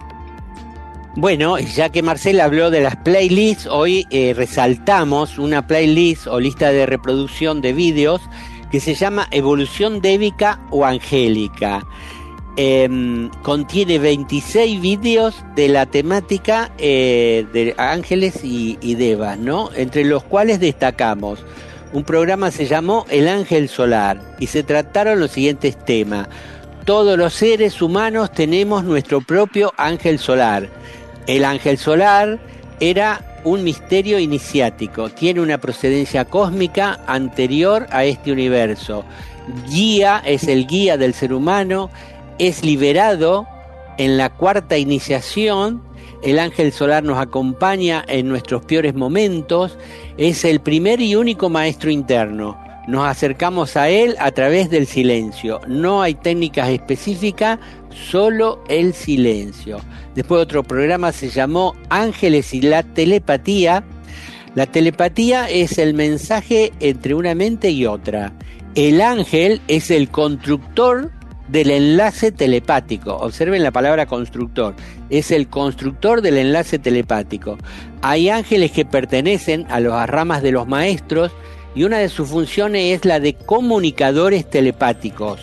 Bueno, ya que Marcela habló de las playlists, hoy eh, resaltamos una playlist o lista de reproducción de vídeos que se llama Evolución Dévica o Angélica. Eh, contiene veintiséis vídeos de la temática eh, de ángeles y, y devas, ¿no? Entre los cuales destacamos un programa que se llamó El Ángel Solar y se trataron los siguientes temas. Todos los seres humanos tenemos nuestro propio ángel solar. El ángel solar era un misterio iniciático, tiene una procedencia cósmica anterior a este universo. Guía, es el guía del ser humano, es liberado en la cuarta iniciación. El ángel solar nos acompaña en nuestros peores momentos, es el primer y único maestro interno. Nos acercamos a él a través del silencio. No hay técnicas específicas, solo el silencio. Después otro programa se llamó Ángeles y la telepatía. La telepatía es el mensaje entre una mente y otra. El ángel es el constructor del enlace telepático. Observen la palabra constructor. Es el constructor del enlace telepático. Hay ángeles que pertenecen a las ramas de los maestros y una de sus funciones es la de comunicadores telepáticos.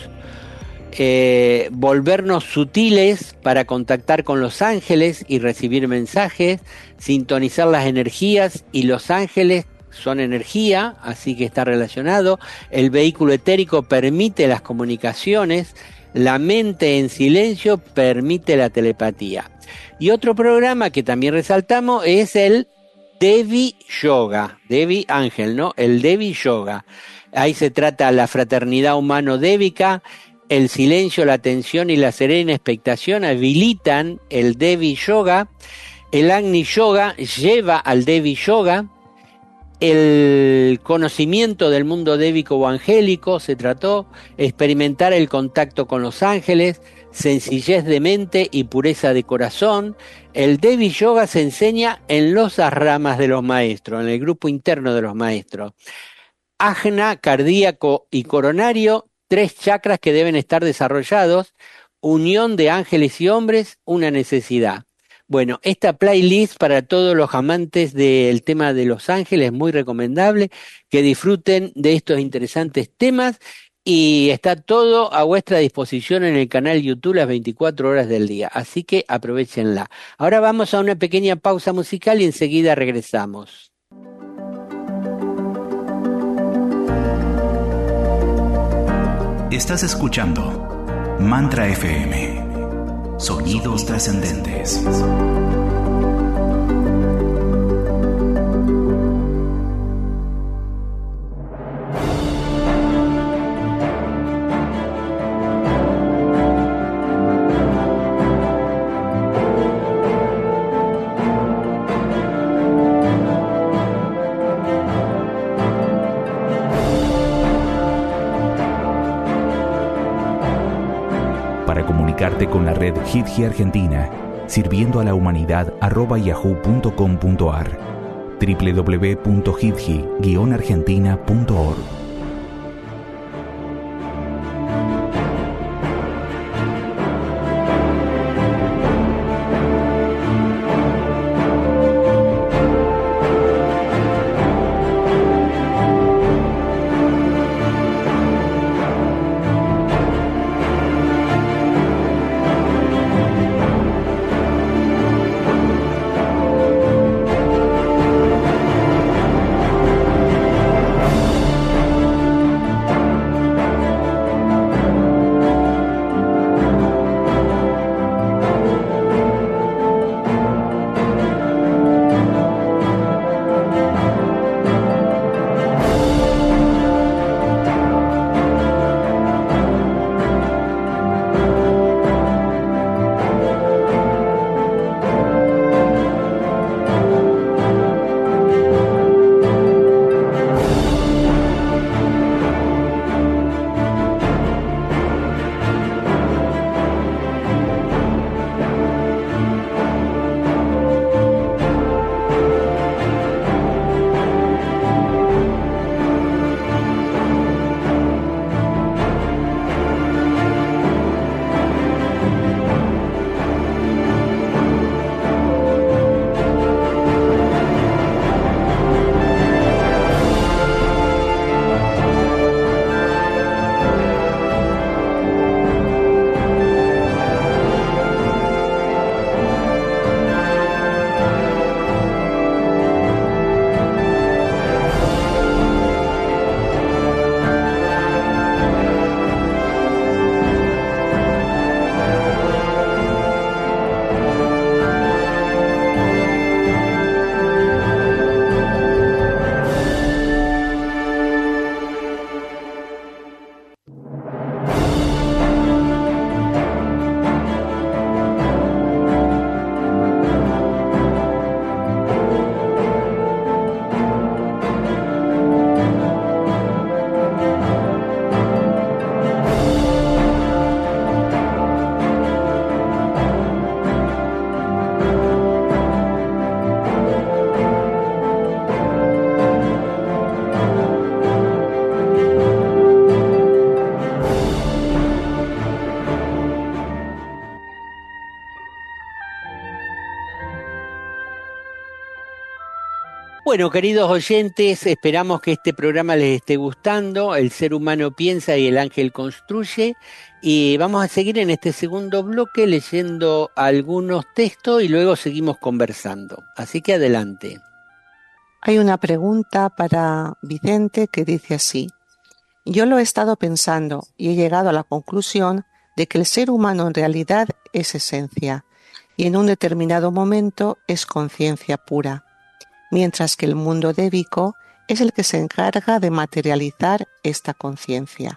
Eh, volvernos sutiles para contactar con los ángeles y recibir mensajes, sintonizar las energías, y los ángeles son energía, así que está relacionado. El vehículo etérico permite las comunicaciones, la mente en silencio permite la telepatía. Y otro programa que también resaltamos es el Devi Yoga, Devi Ángel, ¿no? El Devi Yoga. Ahí se trata la fraternidad humano-dévica. El silencio, la atención y la serena expectación habilitan el Devi Yoga. El Agni Yoga lleva al Devi Yoga. El conocimiento del mundo dévico o angélico se trató, experimentar el contacto con los ángeles, sencillez de mente y pureza de corazón. El Devi Yoga se enseña en las ramas de los maestros, en el grupo interno de los maestros. Ajna, cardíaco y coronario, tres chakras que deben estar desarrollados, unión de ángeles y hombres, una necesidad. Bueno, esta playlist para todos los amantes del tema de Los Ángeles es muy recomendable, que disfruten de estos interesantes temas y está todo a vuestra disposición en el canal YouTube las veinticuatro horas del día, así que aprovéchenla. Ahora vamos a una pequeña pausa musical y enseguida regresamos. Estás escuchando Mantra F M. Sonidos trascendentes. Para comunicarte con la red Hidji Argentina, sirviendo a la humanidad arroba yahoo punto com punto ar, doble u doble u doble u punto hidji guion argentina punto org. Bueno, queridos oyentes, esperamos que este programa les esté gustando. El ser humano piensa y el ángel construye. Y vamos a seguir en este segundo bloque leyendo algunos textos y luego seguimos conversando. Así que adelante. Hay una pregunta para Vicente que dice así: yo lo he estado pensando y he llegado a la conclusión de que el ser humano en realidad es esencia y en un determinado momento es conciencia pura, mientras que el mundo débico es el que se encarga de materializar esta conciencia.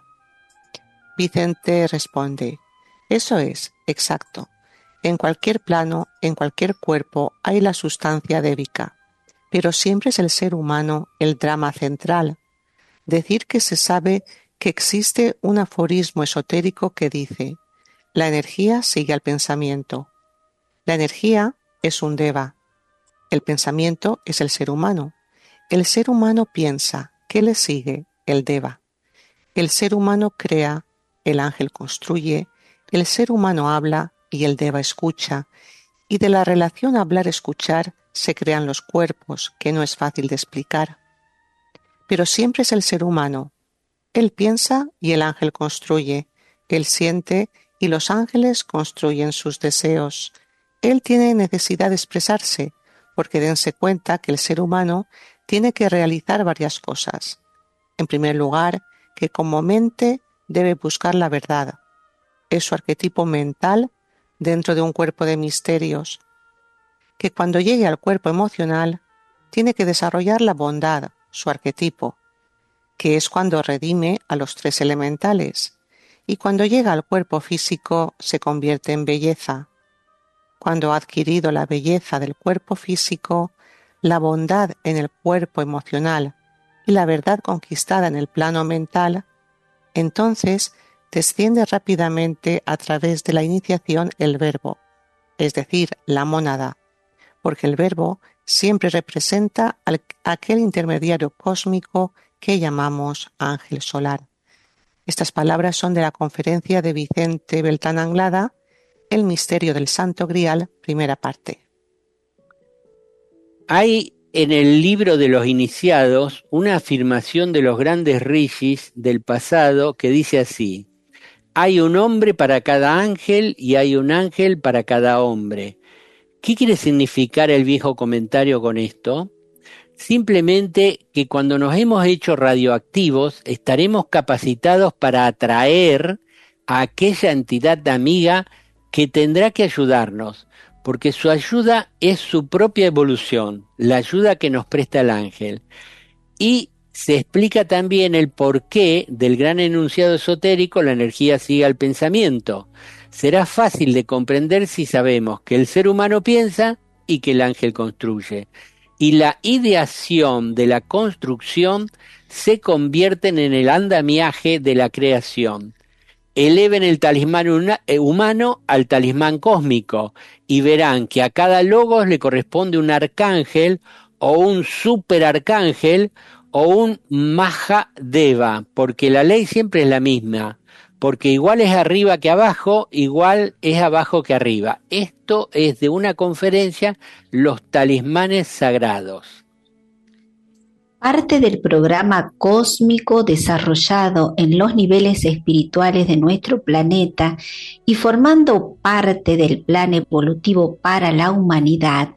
Vicente responde: eso es, exacto. En cualquier plano, en cualquier cuerpo hay la sustancia débica, pero siempre es el ser humano el drama central. Decir que se sabe que existe un aforismo esotérico que dice: la energía sigue al pensamiento. La energía es un deva. El pensamiento es el ser humano. El ser humano piensa. ¿Qué le sigue? El deva. El ser humano crea. El ángel construye. El ser humano habla y el deva escucha. y de la relación hablar-escuchar se crean los cuerpos, que no es fácil de explicar. Pero siempre es el ser humano. Él piensa y el ángel construye. Él siente y los ángeles construyen sus deseos. Él tiene necesidad de expresarse, porque dense cuenta que el ser humano tiene que realizar varias cosas. En primer lugar, que como mente debe buscar la verdad. Es su arquetipo mental dentro de un cuerpo de misterios. Que cuando llegue al cuerpo emocional, tiene que desarrollar la bondad, su arquetipo, que es cuando redime a los tres elementales, y cuando llega al cuerpo físico se convierte en belleza. Cuando ha adquirido la belleza del cuerpo físico, la bondad en el cuerpo emocional y la verdad conquistada en el plano mental, entonces desciende rápidamente a través de la iniciación el verbo, es decir, la mónada, porque el verbo siempre representa al, aquel intermediario cósmico que llamamos ángel solar. Estas palabras son de la conferencia de Vicente Beltrán Anglada, El misterio del Santo Grial, primera parte. Hay en el libro de los iniciados una afirmación de los grandes rishis del pasado que dice así: hay un hombre para cada ángel y hay un ángel para cada hombre. ¿Qué quiere significar el viejo comentario con esto? Simplemente que cuando nos hemos hecho radioactivos estaremos capacitados para atraer a aquella entidad amiga que tendrá que ayudarnos, porque su ayuda es su propia evolución, la ayuda que nos presta el ángel. Y se explica también el porqué del gran enunciado esotérico: la energía sigue al pensamiento. Será fácil de comprender si sabemos que el ser humano piensa y que el ángel construye. Y la ideación de la construcción se convierten en el andamiaje de la creación. Eleven el talismán una, eh, humano al talismán cósmico y verán que a cada logos le corresponde un arcángel o un superarcángel o un Mahadeva, porque la ley siempre es la misma, porque igual es arriba que abajo, igual es abajo que arriba. Esto es de una conferencia, Los Talismanes Sagrados. Parte del programa cósmico desarrollado en los niveles espirituales de nuestro planeta y formando parte del plan evolutivo para la humanidad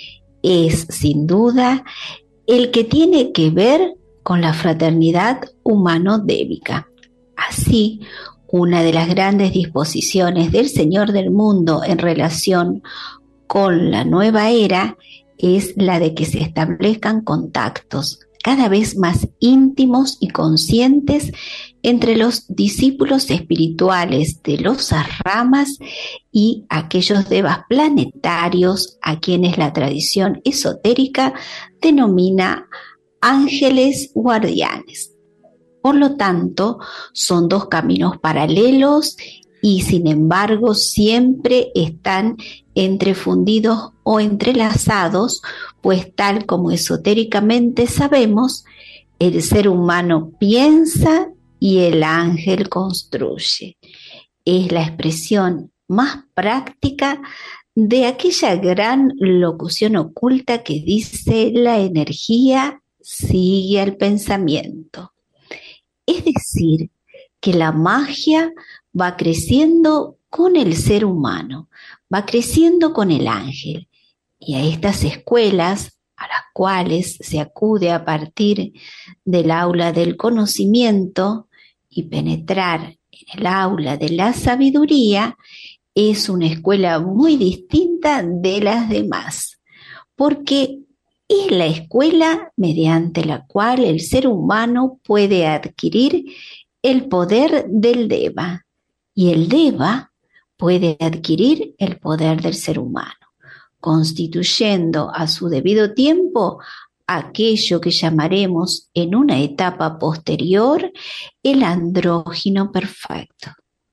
es, sin duda, el que tiene que ver con la fraternidad humano-débica. Así, una de las grandes disposiciones del Señor del Mundo en relación con la nueva era es la de que se establezcan contactos cada vez más íntimos y conscientes entre los discípulos espirituales de los ramas y aquellos devas planetarios a quienes la tradición esotérica denomina ángeles guardianes. Por lo tanto, son dos caminos paralelos y sin embargo siempre están entrefundidos o entrelazados, pues tal como esotéricamente sabemos, el ser humano piensa y el ángel construye. Es la expresión más práctica de aquella gran locución oculta que dice: la energía sigue al pensamiento. Es decir, que la magia va creciendo con el ser humano, va creciendo con el ángel. Y a estas escuelas, a las cuales se acude a partir del aula del conocimiento y penetrar en el aula de la sabiduría, es una escuela muy distinta de las demás, porque es la escuela mediante la cual el ser humano puede adquirir el poder del Deva y el Deva puede adquirir el poder del ser humano, constituyendo a su debido tiempo aquello que llamaremos en una etapa posterior el andrógino perfecto.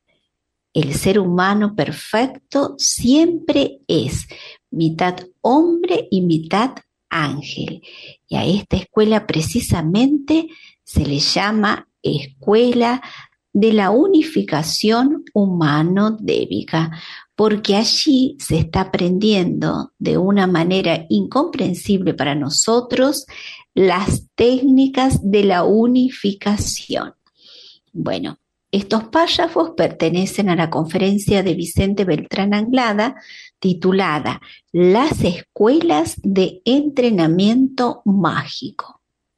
El ser humano perfecto siempre es mitad hombre y mitad ángel, y a esta escuela precisamente se le llama escuela de la unificación humano-débica, porque allí se está aprendiendo de una manera incomprensible para nosotros las técnicas de la unificación. Bueno, estos párrafos pertenecen a la conferencia de Vicente Beltrán Anglada titulada Las escuelas de entrenamiento mágico.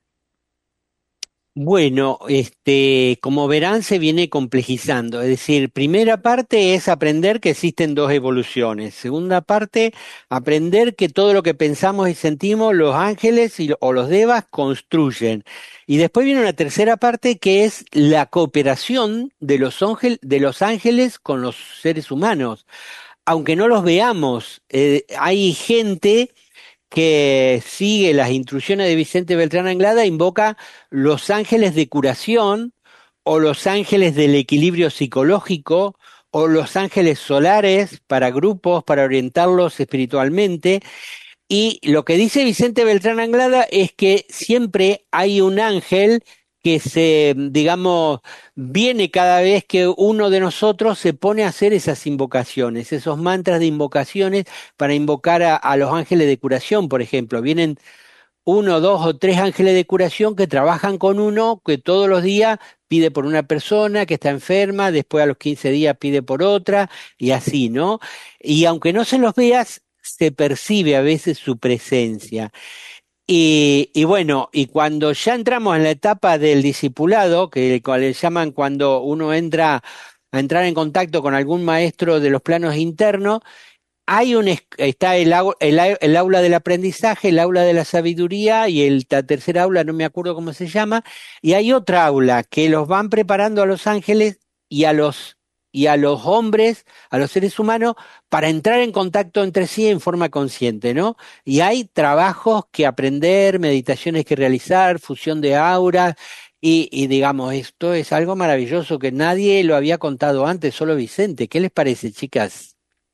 Bueno, este, como verán, se viene complejizando. Es decir, primera parte es aprender que existen dos evoluciones. Segunda parte, aprender que todo lo que pensamos y sentimos, los ángeles y, o los devas construyen. Y después viene una tercera parte que es la cooperación de los, ángel, de los ángeles con los seres humanos. Aunque no los veamos, eh, hay gente que sigue las instrucciones de Vicente Beltrán Anglada, invoca los ángeles de curación o los ángeles del equilibrio psicológico o los ángeles solares para grupos, para orientarlos espiritualmente. Y lo que dice Vicente Beltrán Anglada es que siempre hay un ángel que se, digamos, viene cada vez que uno de nosotros se pone a hacer esas invocaciones, esos mantras de invocaciones para invocar a, a los ángeles de curación, por ejemplo. Vienen uno, dos o tres ángeles de curación que trabajan con uno, que todos los días pide por una persona que está enferma, después a los quince días pide por otra, y así, ¿no? Y aunque no se los veas, se percibe a veces su presencia. Y, y bueno, y cuando ya entramos en la etapa del discipulado, que le llaman cuando uno entra a entrar en contacto con algún maestro de los planos internos, hay un está el, el, el aula del aprendizaje, el aula de la sabiduría y el, la tercera aula, no me acuerdo cómo se llama, y hay otra aula que los van preparando a los ángeles y a los y a los hombres, a los seres humanos, para entrar en contacto entre sí en forma consciente, ¿no? Y hay trabajos que aprender, meditaciones que realizar, fusión de auras, y, y digamos, esto es algo maravilloso que nadie lo había contado antes, solo Vicente. ¿Qué les parece, chicas?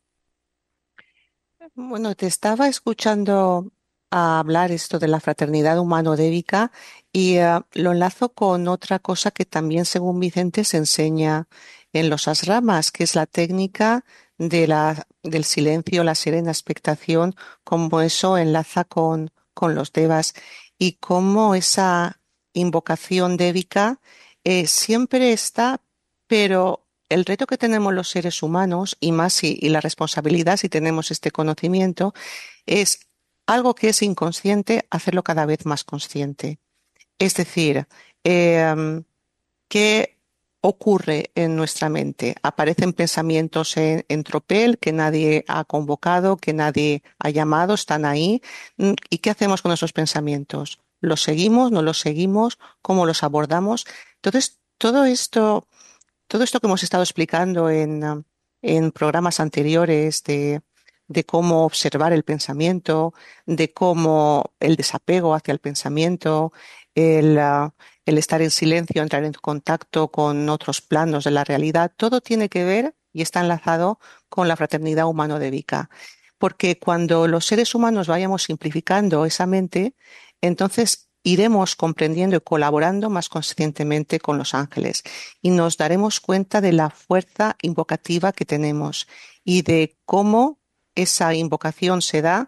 Bueno, te estaba escuchando a hablar esto de la fraternidad humano-débica y eh, lo enlazo con otra cosa que también, según Vicente, se enseña en los asramas, que es la técnica de la, del silencio, la serena expectación, cómo eso enlaza con, con los devas y cómo esa invocación débica eh, siempre está, pero el reto que tenemos los seres humanos, y más si, y la responsabilidad si tenemos este conocimiento, es algo que es inconsciente, hacerlo cada vez más consciente. Es decir, eh, ¿qué ocurre en nuestra mente? Aparecen pensamientos en, en tropel que nadie ha convocado, que nadie ha llamado, están ahí. ¿Y qué hacemos con esos pensamientos? ¿Los seguimos? ¿No los seguimos? ¿Cómo los abordamos? Entonces, todo esto... Todo esto que hemos estado explicando en, en programas anteriores de, de cómo observar el pensamiento, de cómo el desapego hacia el pensamiento, el, uh, el estar en silencio, entrar en contacto con otros planos de la realidad, todo tiene que ver y está enlazado con la fraternidad humano-débica. Porque cuando los seres humanos vayamos simplificando esa mente, entonces iremos comprendiendo y colaborando más conscientemente con los ángeles y nos daremos cuenta de la fuerza invocativa que tenemos y de cómo esa invocación se da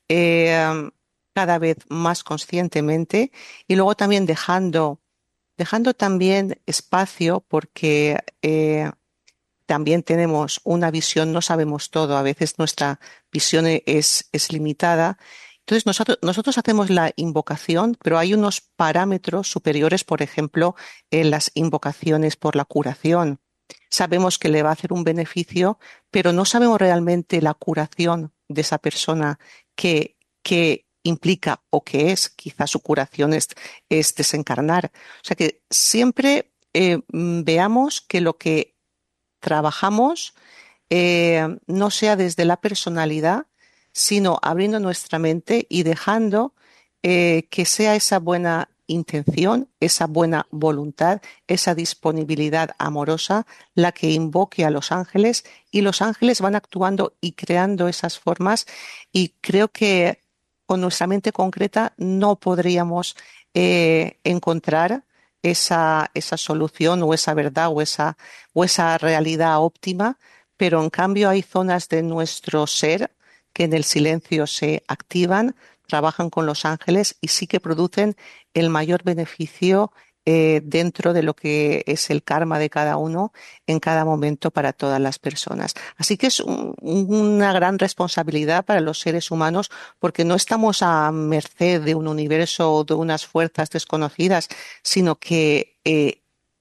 eh, cada vez más conscientemente y luego también dejando, dejando también espacio porque eh, también tenemos una visión, no sabemos todo, a veces nuestra visión es, es limitada. Entonces nosotros, nosotros hacemos la invocación, pero hay unos parámetros superiores, por ejemplo, en las invocaciones por la curación. Sabemos que le va a hacer un beneficio, pero no sabemos realmente la curación de esa persona que, que implica o que es, quizás su curación es, es desencarnar. O sea que siempre eh, veamos que lo que trabajamos eh, no sea desde la personalidad, sino abriendo nuestra mente y dejando eh, que sea esa buena intención, esa buena voluntad, esa disponibilidad amorosa la que invoque a los ángeles y los ángeles van actuando y creando esas formas y creo que con nuestra mente concreta no podríamos eh, encontrar esa, esa solución o esa verdad o esa, o esa realidad óptima, pero en cambio hay zonas de nuestro ser que en el silencio se activan, trabajan con los ángeles y sí que producen el mayor beneficio eh, dentro de lo que es el karma de cada uno en cada momento para todas las personas. Así que es un, una gran responsabilidad para los seres humanos porque no estamos a merced de un universo o de unas fuerzas desconocidas, sino que eh,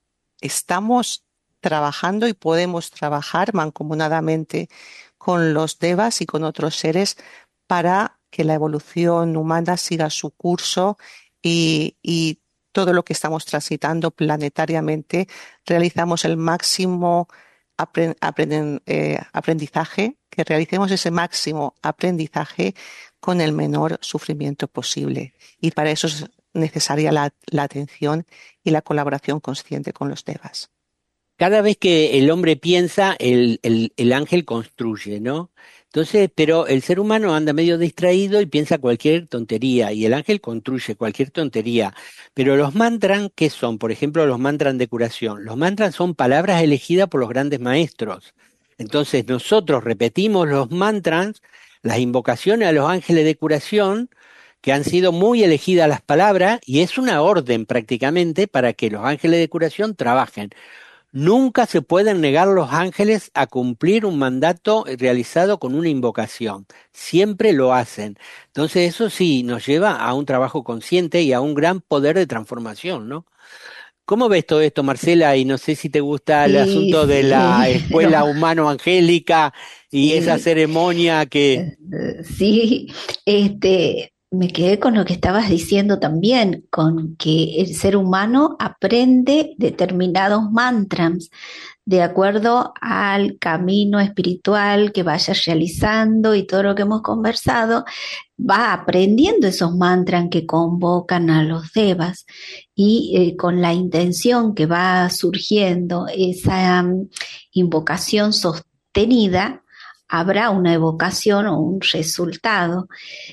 estamos trabajando y podemos trabajar mancomunadamente con los devas y con otros seres para que la evolución humana siga su curso y, y todo lo que estamos transitando planetariamente realizamos el máximo apren, aprenden, eh, aprendizaje, que realicemos ese máximo aprendizaje con el menor sufrimiento posible. Y para eso es necesaria la, la atención y la colaboración consciente con los devas. Cada vez que el hombre piensa, el, el, el ángel construye, ¿no? Entonces, pero el ser humano anda medio distraído y piensa cualquier tontería, y el ángel construye cualquier tontería. Pero los mantras, ¿qué son? Por ejemplo, los mantras de curación. Los mantras son palabras elegidas por los grandes maestros. Entonces, nosotros repetimos los mantras, las invocaciones a los ángeles de curación, que han sido muy elegidas las palabras, y es una orden prácticamente para que los ángeles de curación trabajen. Nunca se pueden negar los ángeles a cumplir un mandato realizado con una invocación. Siempre lo hacen. Entonces eso sí nos lleva a un trabajo consciente y a un gran poder de transformación, ¿no? ¿Cómo ves todo esto, Marcela? Y no sé si te gusta el Sí, asunto de la sí, escuela no, humano-angélica y esa sí, ceremonia que... eh, sí, este, me quedé con lo que estabas diciendo también, con que el ser humano aprende determinados mantras de acuerdo al camino espiritual que vaya realizando y todo lo que hemos conversado, va aprendiendo esos mantras que convocan a los devas y eh, con la intención que va surgiendo esa um, invocación sostenida, habrá una evocación o un resultado.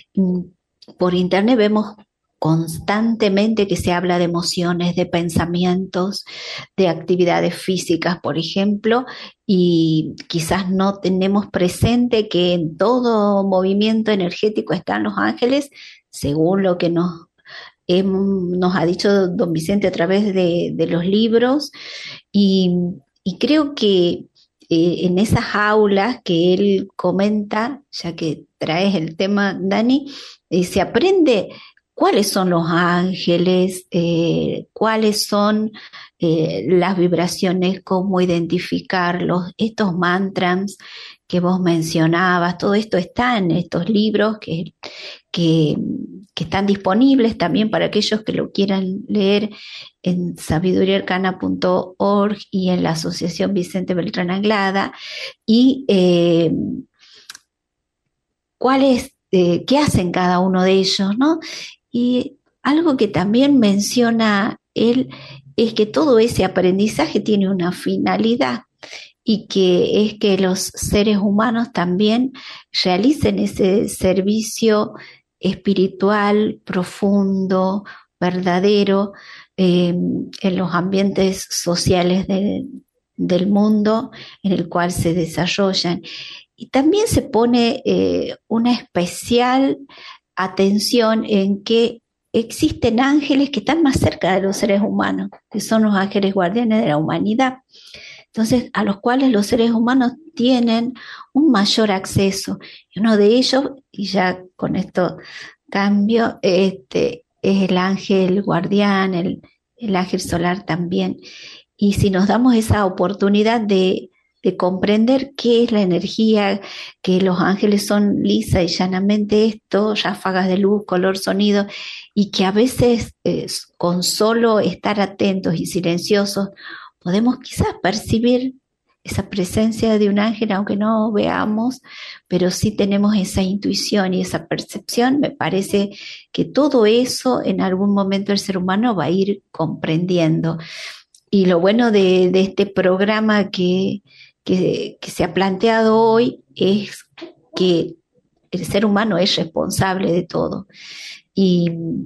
Por internet vemos constantemente que se habla de emociones, de pensamientos, de actividades físicas, por ejemplo, y quizás no tenemos presente que en todo movimiento energético están los ángeles, según lo que nos, eh, nos ha dicho don Vicente a través de, de los libros, y, y creo que eh, en esas aulas que él comenta, ya que traes el tema, Dani, eh, se aprende cuáles son los ángeles, eh, cuáles son eh, las vibraciones, cómo identificarlos, estos mantras que vos mencionabas, todo esto está en estos libros que, que, que están disponibles también para aquellos que lo quieran leer en sabiduría arcana punto org y en la Asociación Vicente Beltrán Anglada. Y eh, cuál es, eh, qué hacen cada uno de ellos, ¿no? Y algo que también menciona él es que todo ese aprendizaje tiene una finalidad y que es que los seres humanos también realicen ese servicio espiritual, profundo, verdadero, eh, en los ambientes sociales de, del mundo en el cual se desarrollan. Y también se pone eh, una especial atención en que existen ángeles que están más cerca de los seres humanos, que son los ángeles guardianes de la humanidad. Entonces, a los cuales los seres humanos tienen un mayor acceso. Y uno de ellos, y ya con esto cambio, este, es el ángel guardián, el, el ángel solar también. Y si nos damos esa oportunidad de, de comprender qué es la energía, que los ángeles son lisa y llanamente esto, ráfagas de luz, color, sonido, y que a veces eh, con solo estar atentos y silenciosos podemos quizás percibir esa presencia de un ángel, aunque no veamos, pero sí tenemos esa intuición y esa percepción. Me parece que todo eso en algún momento el ser humano va a ir comprendiendo. Y lo bueno de, de este programa que, que, que se ha planteado hoy es que el ser humano es responsable de todo. Y,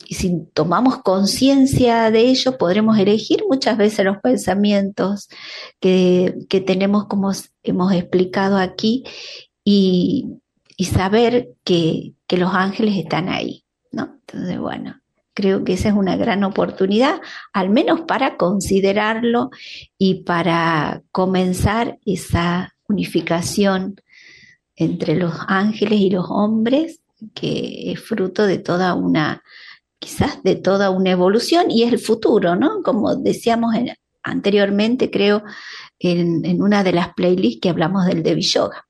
y si tomamos conciencia de ello, podremos elegir muchas veces los pensamientos que, que tenemos, como hemos explicado aquí, y, y saber que, que los ángeles están ahí, ¿no? Entonces, bueno, creo que esa es una gran oportunidad, al menos para considerarlo y para comenzar esa unificación entre los ángeles y los hombres, que es fruto de toda una, quizás de toda una evolución, y es el futuro, ¿no? Como decíamos en, anteriormente, creo, en, en una de las playlists que hablamos del Devi Yoga.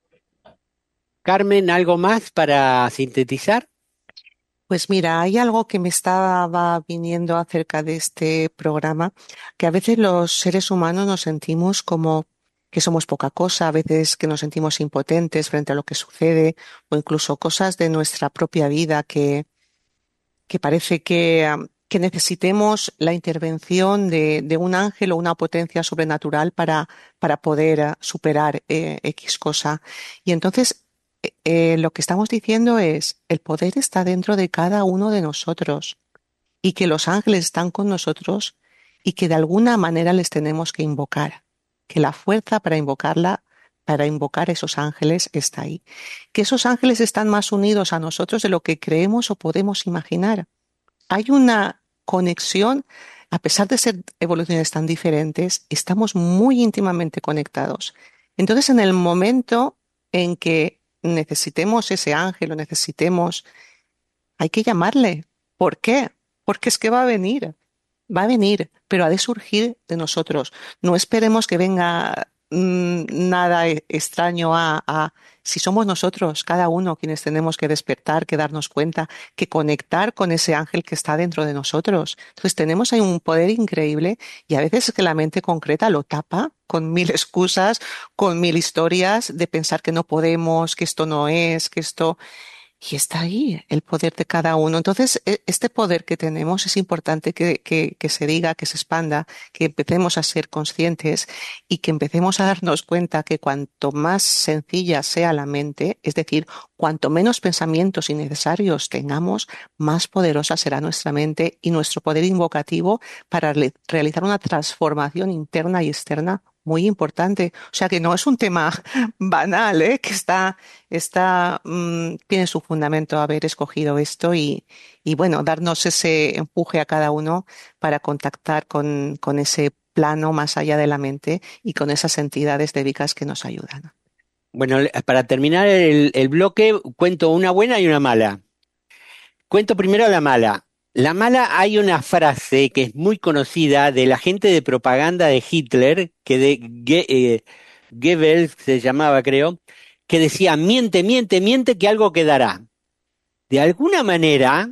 Carmen, ¿algo más para sintetizar? Pues mira, hay algo que me estaba viniendo acerca de este programa, que a veces los seres humanos nos sentimos como que somos poca cosa, a veces que nos sentimos impotentes frente a lo que sucede, o incluso cosas de nuestra propia vida que, que parece que, um, que necesitemos la intervención de, de un ángel o una potencia sobrenatural para, para poder uh, superar eh, X cosa. Y entonces Eh, lo que estamos diciendo es, el poder está dentro de cada uno de nosotros y que los ángeles están con nosotros y que de alguna manera les tenemos que invocar, que la fuerza para invocarla, para invocar esos ángeles está ahí, que esos ángeles están más unidos a nosotros de lo que creemos o podemos imaginar. Hay una conexión, a pesar de ser evoluciones tan diferentes, estamos muy íntimamente conectados. Entonces, en el momento en que necesitemos ese ángel o necesitemos, hay que llamarle. ¿Por qué? Porque es que va a venir, va a venir, pero ha de surgir de nosotros. No esperemos que venga mmm, nada e- extraño a, a, si somos nosotros, cada uno, quienes tenemos que despertar, que darnos cuenta, que conectar con ese ángel que está dentro de nosotros. Entonces tenemos ahí un poder increíble y a veces es que la mente concreta lo tapa con mil excusas, con mil historias de pensar que no podemos, que esto no es, que esto... Y está ahí el poder de cada uno. Entonces, e- este poder que tenemos es importante que, que, que se diga, que se expanda, que empecemos a ser conscientes y que empecemos a darnos cuenta que cuanto más sencilla sea la mente, es decir, cuanto menos pensamientos innecesarios tengamos, más poderosa será nuestra mente y nuestro poder invocativo para re- realizar una transformación interna y externa muy importante. O sea que no es un tema banal, ¿eh? Que está, está, mm, tiene su fundamento haber escogido esto y, y bueno, darnos ese empuje a cada uno para contactar con, con ese plano más allá de la mente y con esas entidades débicas que nos ayudan. Bueno, le- para terminar el, el bloque, cuento una buena y una mala. Cuento primero la mala. La mala, hay una frase que es muy conocida del agente de propaganda de Hitler, que de Ge- eh, Goebbels se llamaba, creo, que decía, miente, miente, miente, que algo quedará. De alguna manera,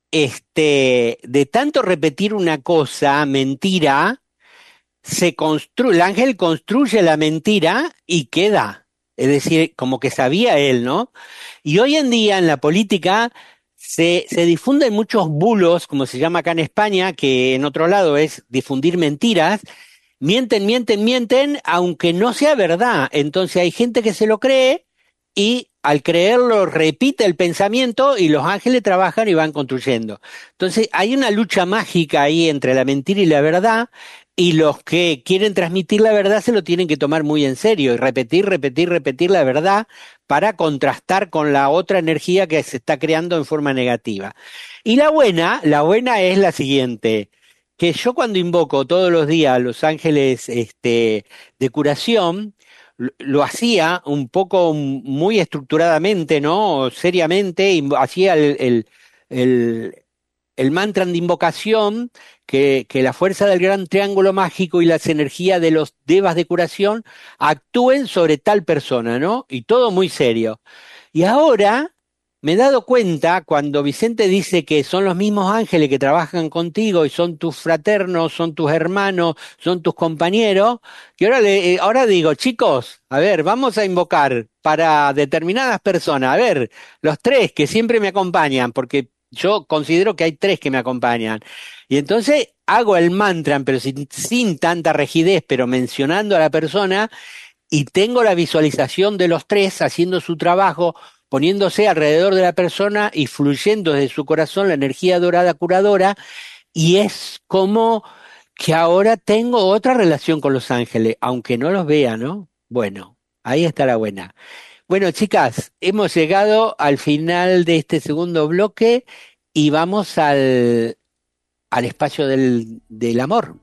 este, de tanto repetir una cosa, mentira, se construye, el ángel construye la mentira y queda. Es decir, como que sabía él, ¿no? Y hoy en día en la política se, se difunden muchos bulos, como se llama acá en España, que en otro lado es difundir mentiras. Mienten, mienten, mienten, aunque no sea verdad. Entonces hay gente que se lo cree y al creerlo repite el pensamiento y los ángeles trabajan y van construyendo. Entonces hay una lucha mágica ahí entre la mentira y la verdad, y los que quieren transmitir la verdad se lo tienen que tomar muy en serio y repetir, repetir, repetir la verdad para contrastar con la otra energía que se está creando en forma negativa. Y la buena, la buena es la siguiente, que yo cuando invoco todos los días a los ángeles este, de curación, lo, lo hacía un poco muy estructuradamente, ¿no? Seriamente, y hacía el, el, el, el mantra de invocación, que, que la fuerza del gran triángulo mágico y las energías de los devas de curación actúen sobre tal persona, ¿no? Y todo muy serio. Y ahora me he dado cuenta, cuando Vicente dice que son los mismos ángeles que trabajan contigo y son tus fraternos, son tus hermanos, son tus compañeros, que ahora, le, eh, ahora digo, chicos, a ver, vamos a invocar para determinadas personas, a ver, los tres que siempre me acompañan, porque yo considero que hay tres que me acompañan. Y entonces hago el mantra, pero sin, sin tanta rigidez, pero mencionando a la persona, y tengo la visualización de los tres haciendo su trabajo poniéndose alrededor de la persona y fluyendo desde su corazón la energía dorada curadora, y es como que ahora tengo otra relación con los ángeles, aunque no los vea, ¿no? Bueno, ahí está la buena. Bueno, chicas, hemos llegado al final de este segundo bloque y vamos al, al espacio del, del amor.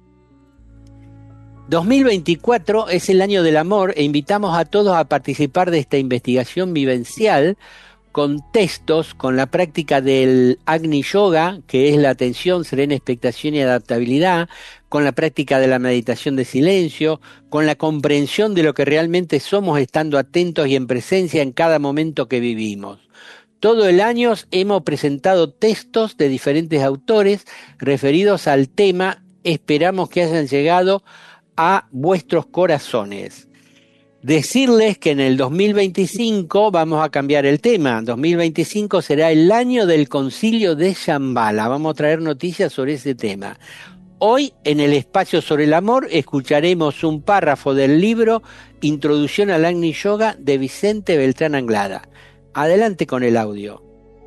dos mil veinticuatro es el año del amor e invitamos a todos a participar de esta investigación vivencial con textos, con la práctica del Agni Yoga, que es la atención, serena expectación y adaptabilidad, con la práctica de la meditación de silencio, con la comprensión de lo que realmente somos estando atentos y en presencia en cada momento que vivimos. Todo el año hemos presentado textos de diferentes autores referidos al tema, esperamos que hayan llegado a vuestros corazones. Decirles que en el dos mil veinticinco vamos a cambiar el tema. dos mil veinticinco será el año del concilio de Shambhala. Vamos a traer noticias sobre ese tema. Hoy, en el espacio sobre el amor, escucharemos un párrafo del libro Introducción al Agni Yoga de Vicente Beltrán Anglada. Adelante con el audio.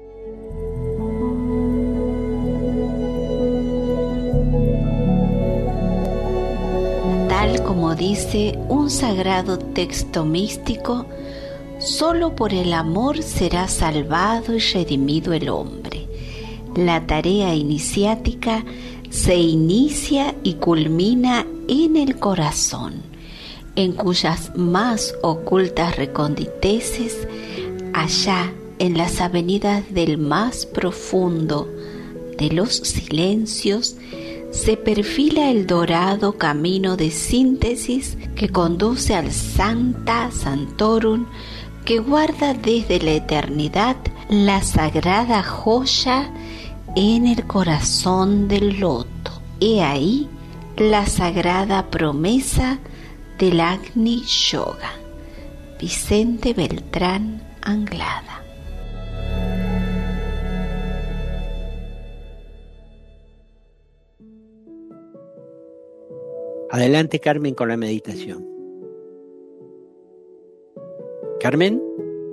Tal como dice un sagrado texto místico, solo por el amor será salvado y redimido el hombre. La tarea iniciática se inicia y culmina en el corazón, en cuyas más ocultas reconditeces, allá en las avenidas del más profundo de los silencios, se perfila el dorado camino de síntesis que conduce al Sancta Sanctorum, que guarda desde la eternidad la sagrada joya en el corazón del loto. He ahí la sagrada promesa del Agni Yoga. Vicente Beltrán Anglada. Adelante, Carmen, con la meditación. ¿Carmen?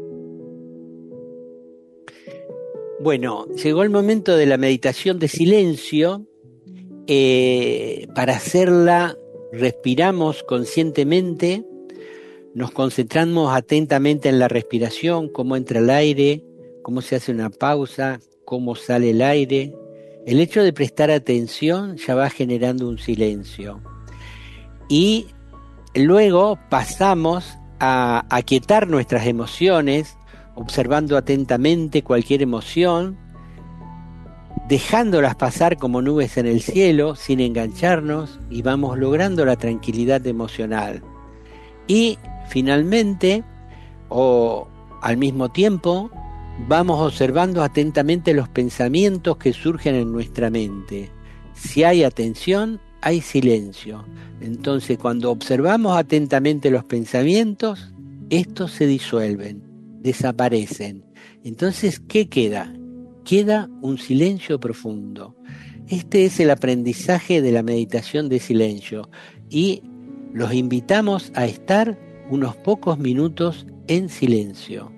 Bueno, llegó el momento de la meditación de silencio. Eh, para hacerla, respiramos conscientemente, nos concentramos atentamente en la respiración, cómo entra el aire, cómo se hace una pausa, cómo sale el aire. El hecho de prestar atención ya va generando un silencio. Y luego pasamos a aquietar nuestras emociones, observando atentamente cualquier emoción, dejándolas pasar como nubes en el cielo, sin engancharnos, y vamos logrando la tranquilidad emocional. Y finalmente, o al mismo tiempo, vamos observando atentamente los pensamientos que surgen en nuestra mente. Si hay atención, hay silencio. Entonces, cuando observamos atentamente los pensamientos, estos se disuelven, desaparecen. Entonces, ¿qué queda? Queda un silencio profundo. Este es el aprendizaje de la meditación de silencio y los invitamos a estar unos pocos minutos en silencio.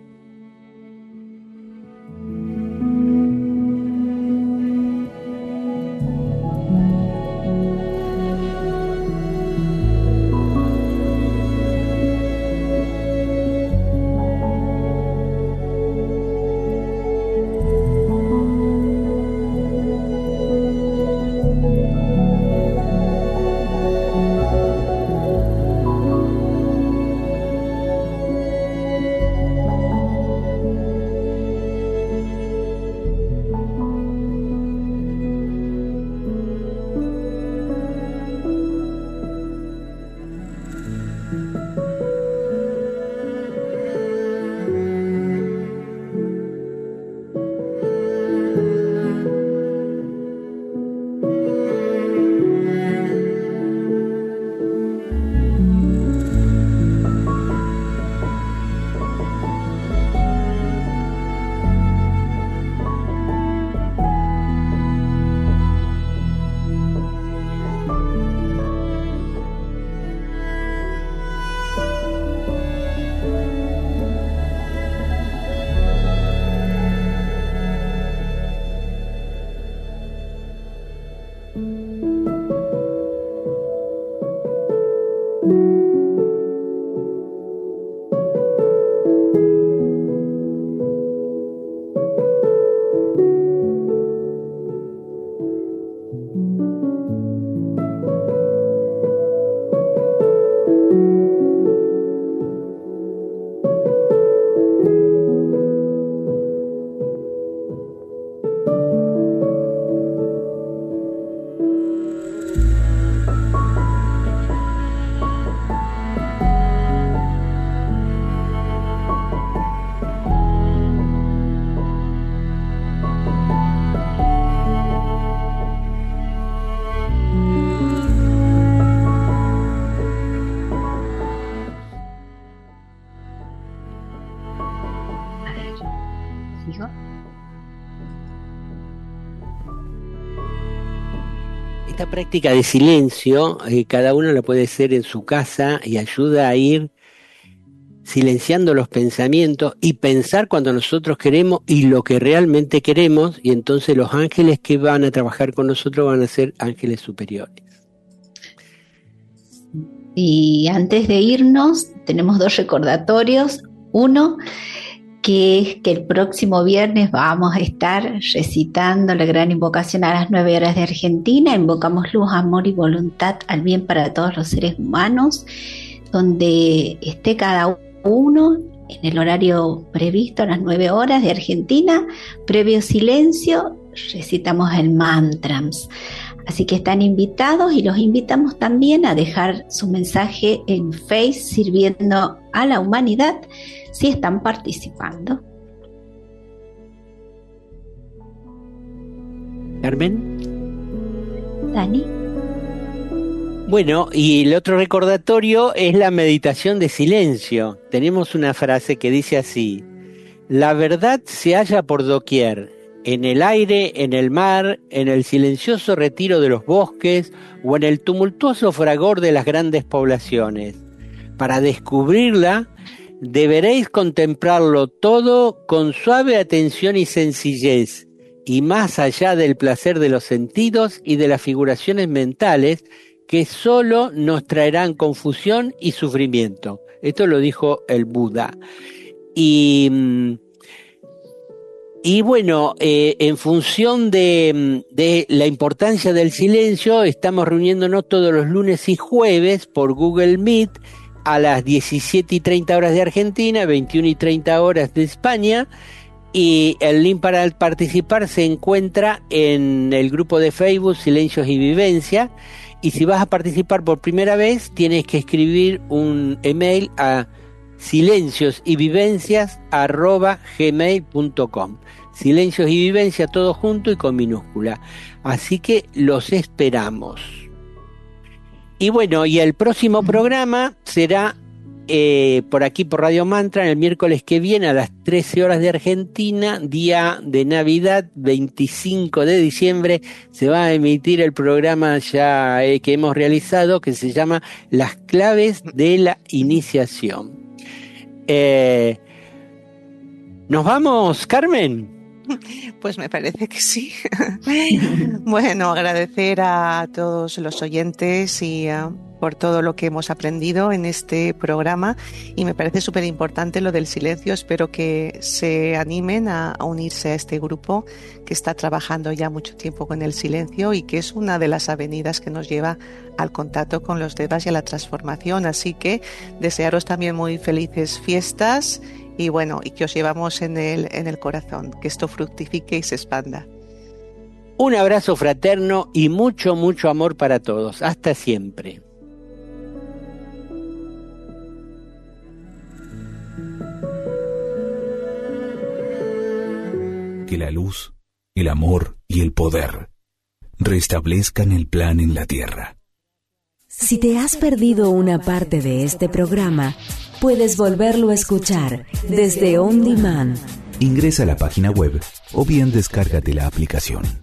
digo. Esta práctica de silencio, eh, cada uno la puede hacer en su casa y ayuda a ir silenciando los pensamientos y pensar cuando nosotros queremos y lo que realmente queremos, y entonces los ángeles que van a trabajar con nosotros van a ser ángeles superiores. Y antes de irnos, tenemos dos recordatorios. Uno, que es que el próximo viernes vamos a estar recitando la gran invocación a las nueve horas de Argentina. Invocamos luz, amor y voluntad al bien para todos los seres humanos, donde esté cada uno en el horario previsto a las nueve horas de Argentina. Previo silencio, recitamos el mantrams. Así que están invitados y los invitamos también a dejar su mensaje en Face sirviendo a la humanidad si están participando. Carmen. Dani. Bueno, y el otro recordatorio es la meditación de silencio. Tenemos una frase que dice así: la verdad se halla por doquier, en el aire, en el mar, en el silencioso retiro de los bosques o en el tumultuoso fragor de las grandes poblaciones. Para descubrirla, deberéis contemplarlo todo con suave atención y sencillez, y más allá del placer de los sentidos y de las figuraciones mentales que solo nos traerán confusión y sufrimiento. Esto lo dijo el Buda. Y... Y bueno, eh, en función de, de la importancia del silencio, estamos reuniéndonos todos los lunes y jueves por Google Meet a las diecisiete y treinta horas de Argentina, veintiuna y treinta horas de España, y el link para participar se encuentra en el grupo de Facebook Silencios y Vivencia, y si vas a participar por primera vez tienes que escribir un email a silencios y vivencias arroba gmail punto com. Silencios y vivencia todo junto y con minúscula. Así que los esperamos. Y bueno, y el próximo programa será eh, por aquí por Radio Mantra el miércoles que viene a las trece horas de Argentina, día de Navidad, veinticinco de diciembre, se va a emitir el programa ya eh, que hemos realizado, que se llama Las claves de la iniciación. Eh, ¿Nos vamos, Carmen? Pues me parece que sí. Bueno, agradecer a todos los oyentes y uh, por todo lo que hemos aprendido en este programa, y me parece súper importante lo del silencio. Espero que se animen a, a unirse a este grupo que está trabajando ya mucho tiempo con el silencio y que es una de las avenidas que nos lleva al contacto con los devas y a la transformación. Así que desearos también muy felices fiestas y bueno, y que os llevamos en el, en el corazón, que esto fructifique y se expanda. Un abrazo fraterno y mucho, mucho amor para todos. Hasta siempre. Que la luz, el amor y el poder restablezcan el plan en la tierra. Si te has perdido una parte de este programa, puedes volverlo a escuchar desde On Demand. Ingresa a la página web o bien descárgate la aplicación.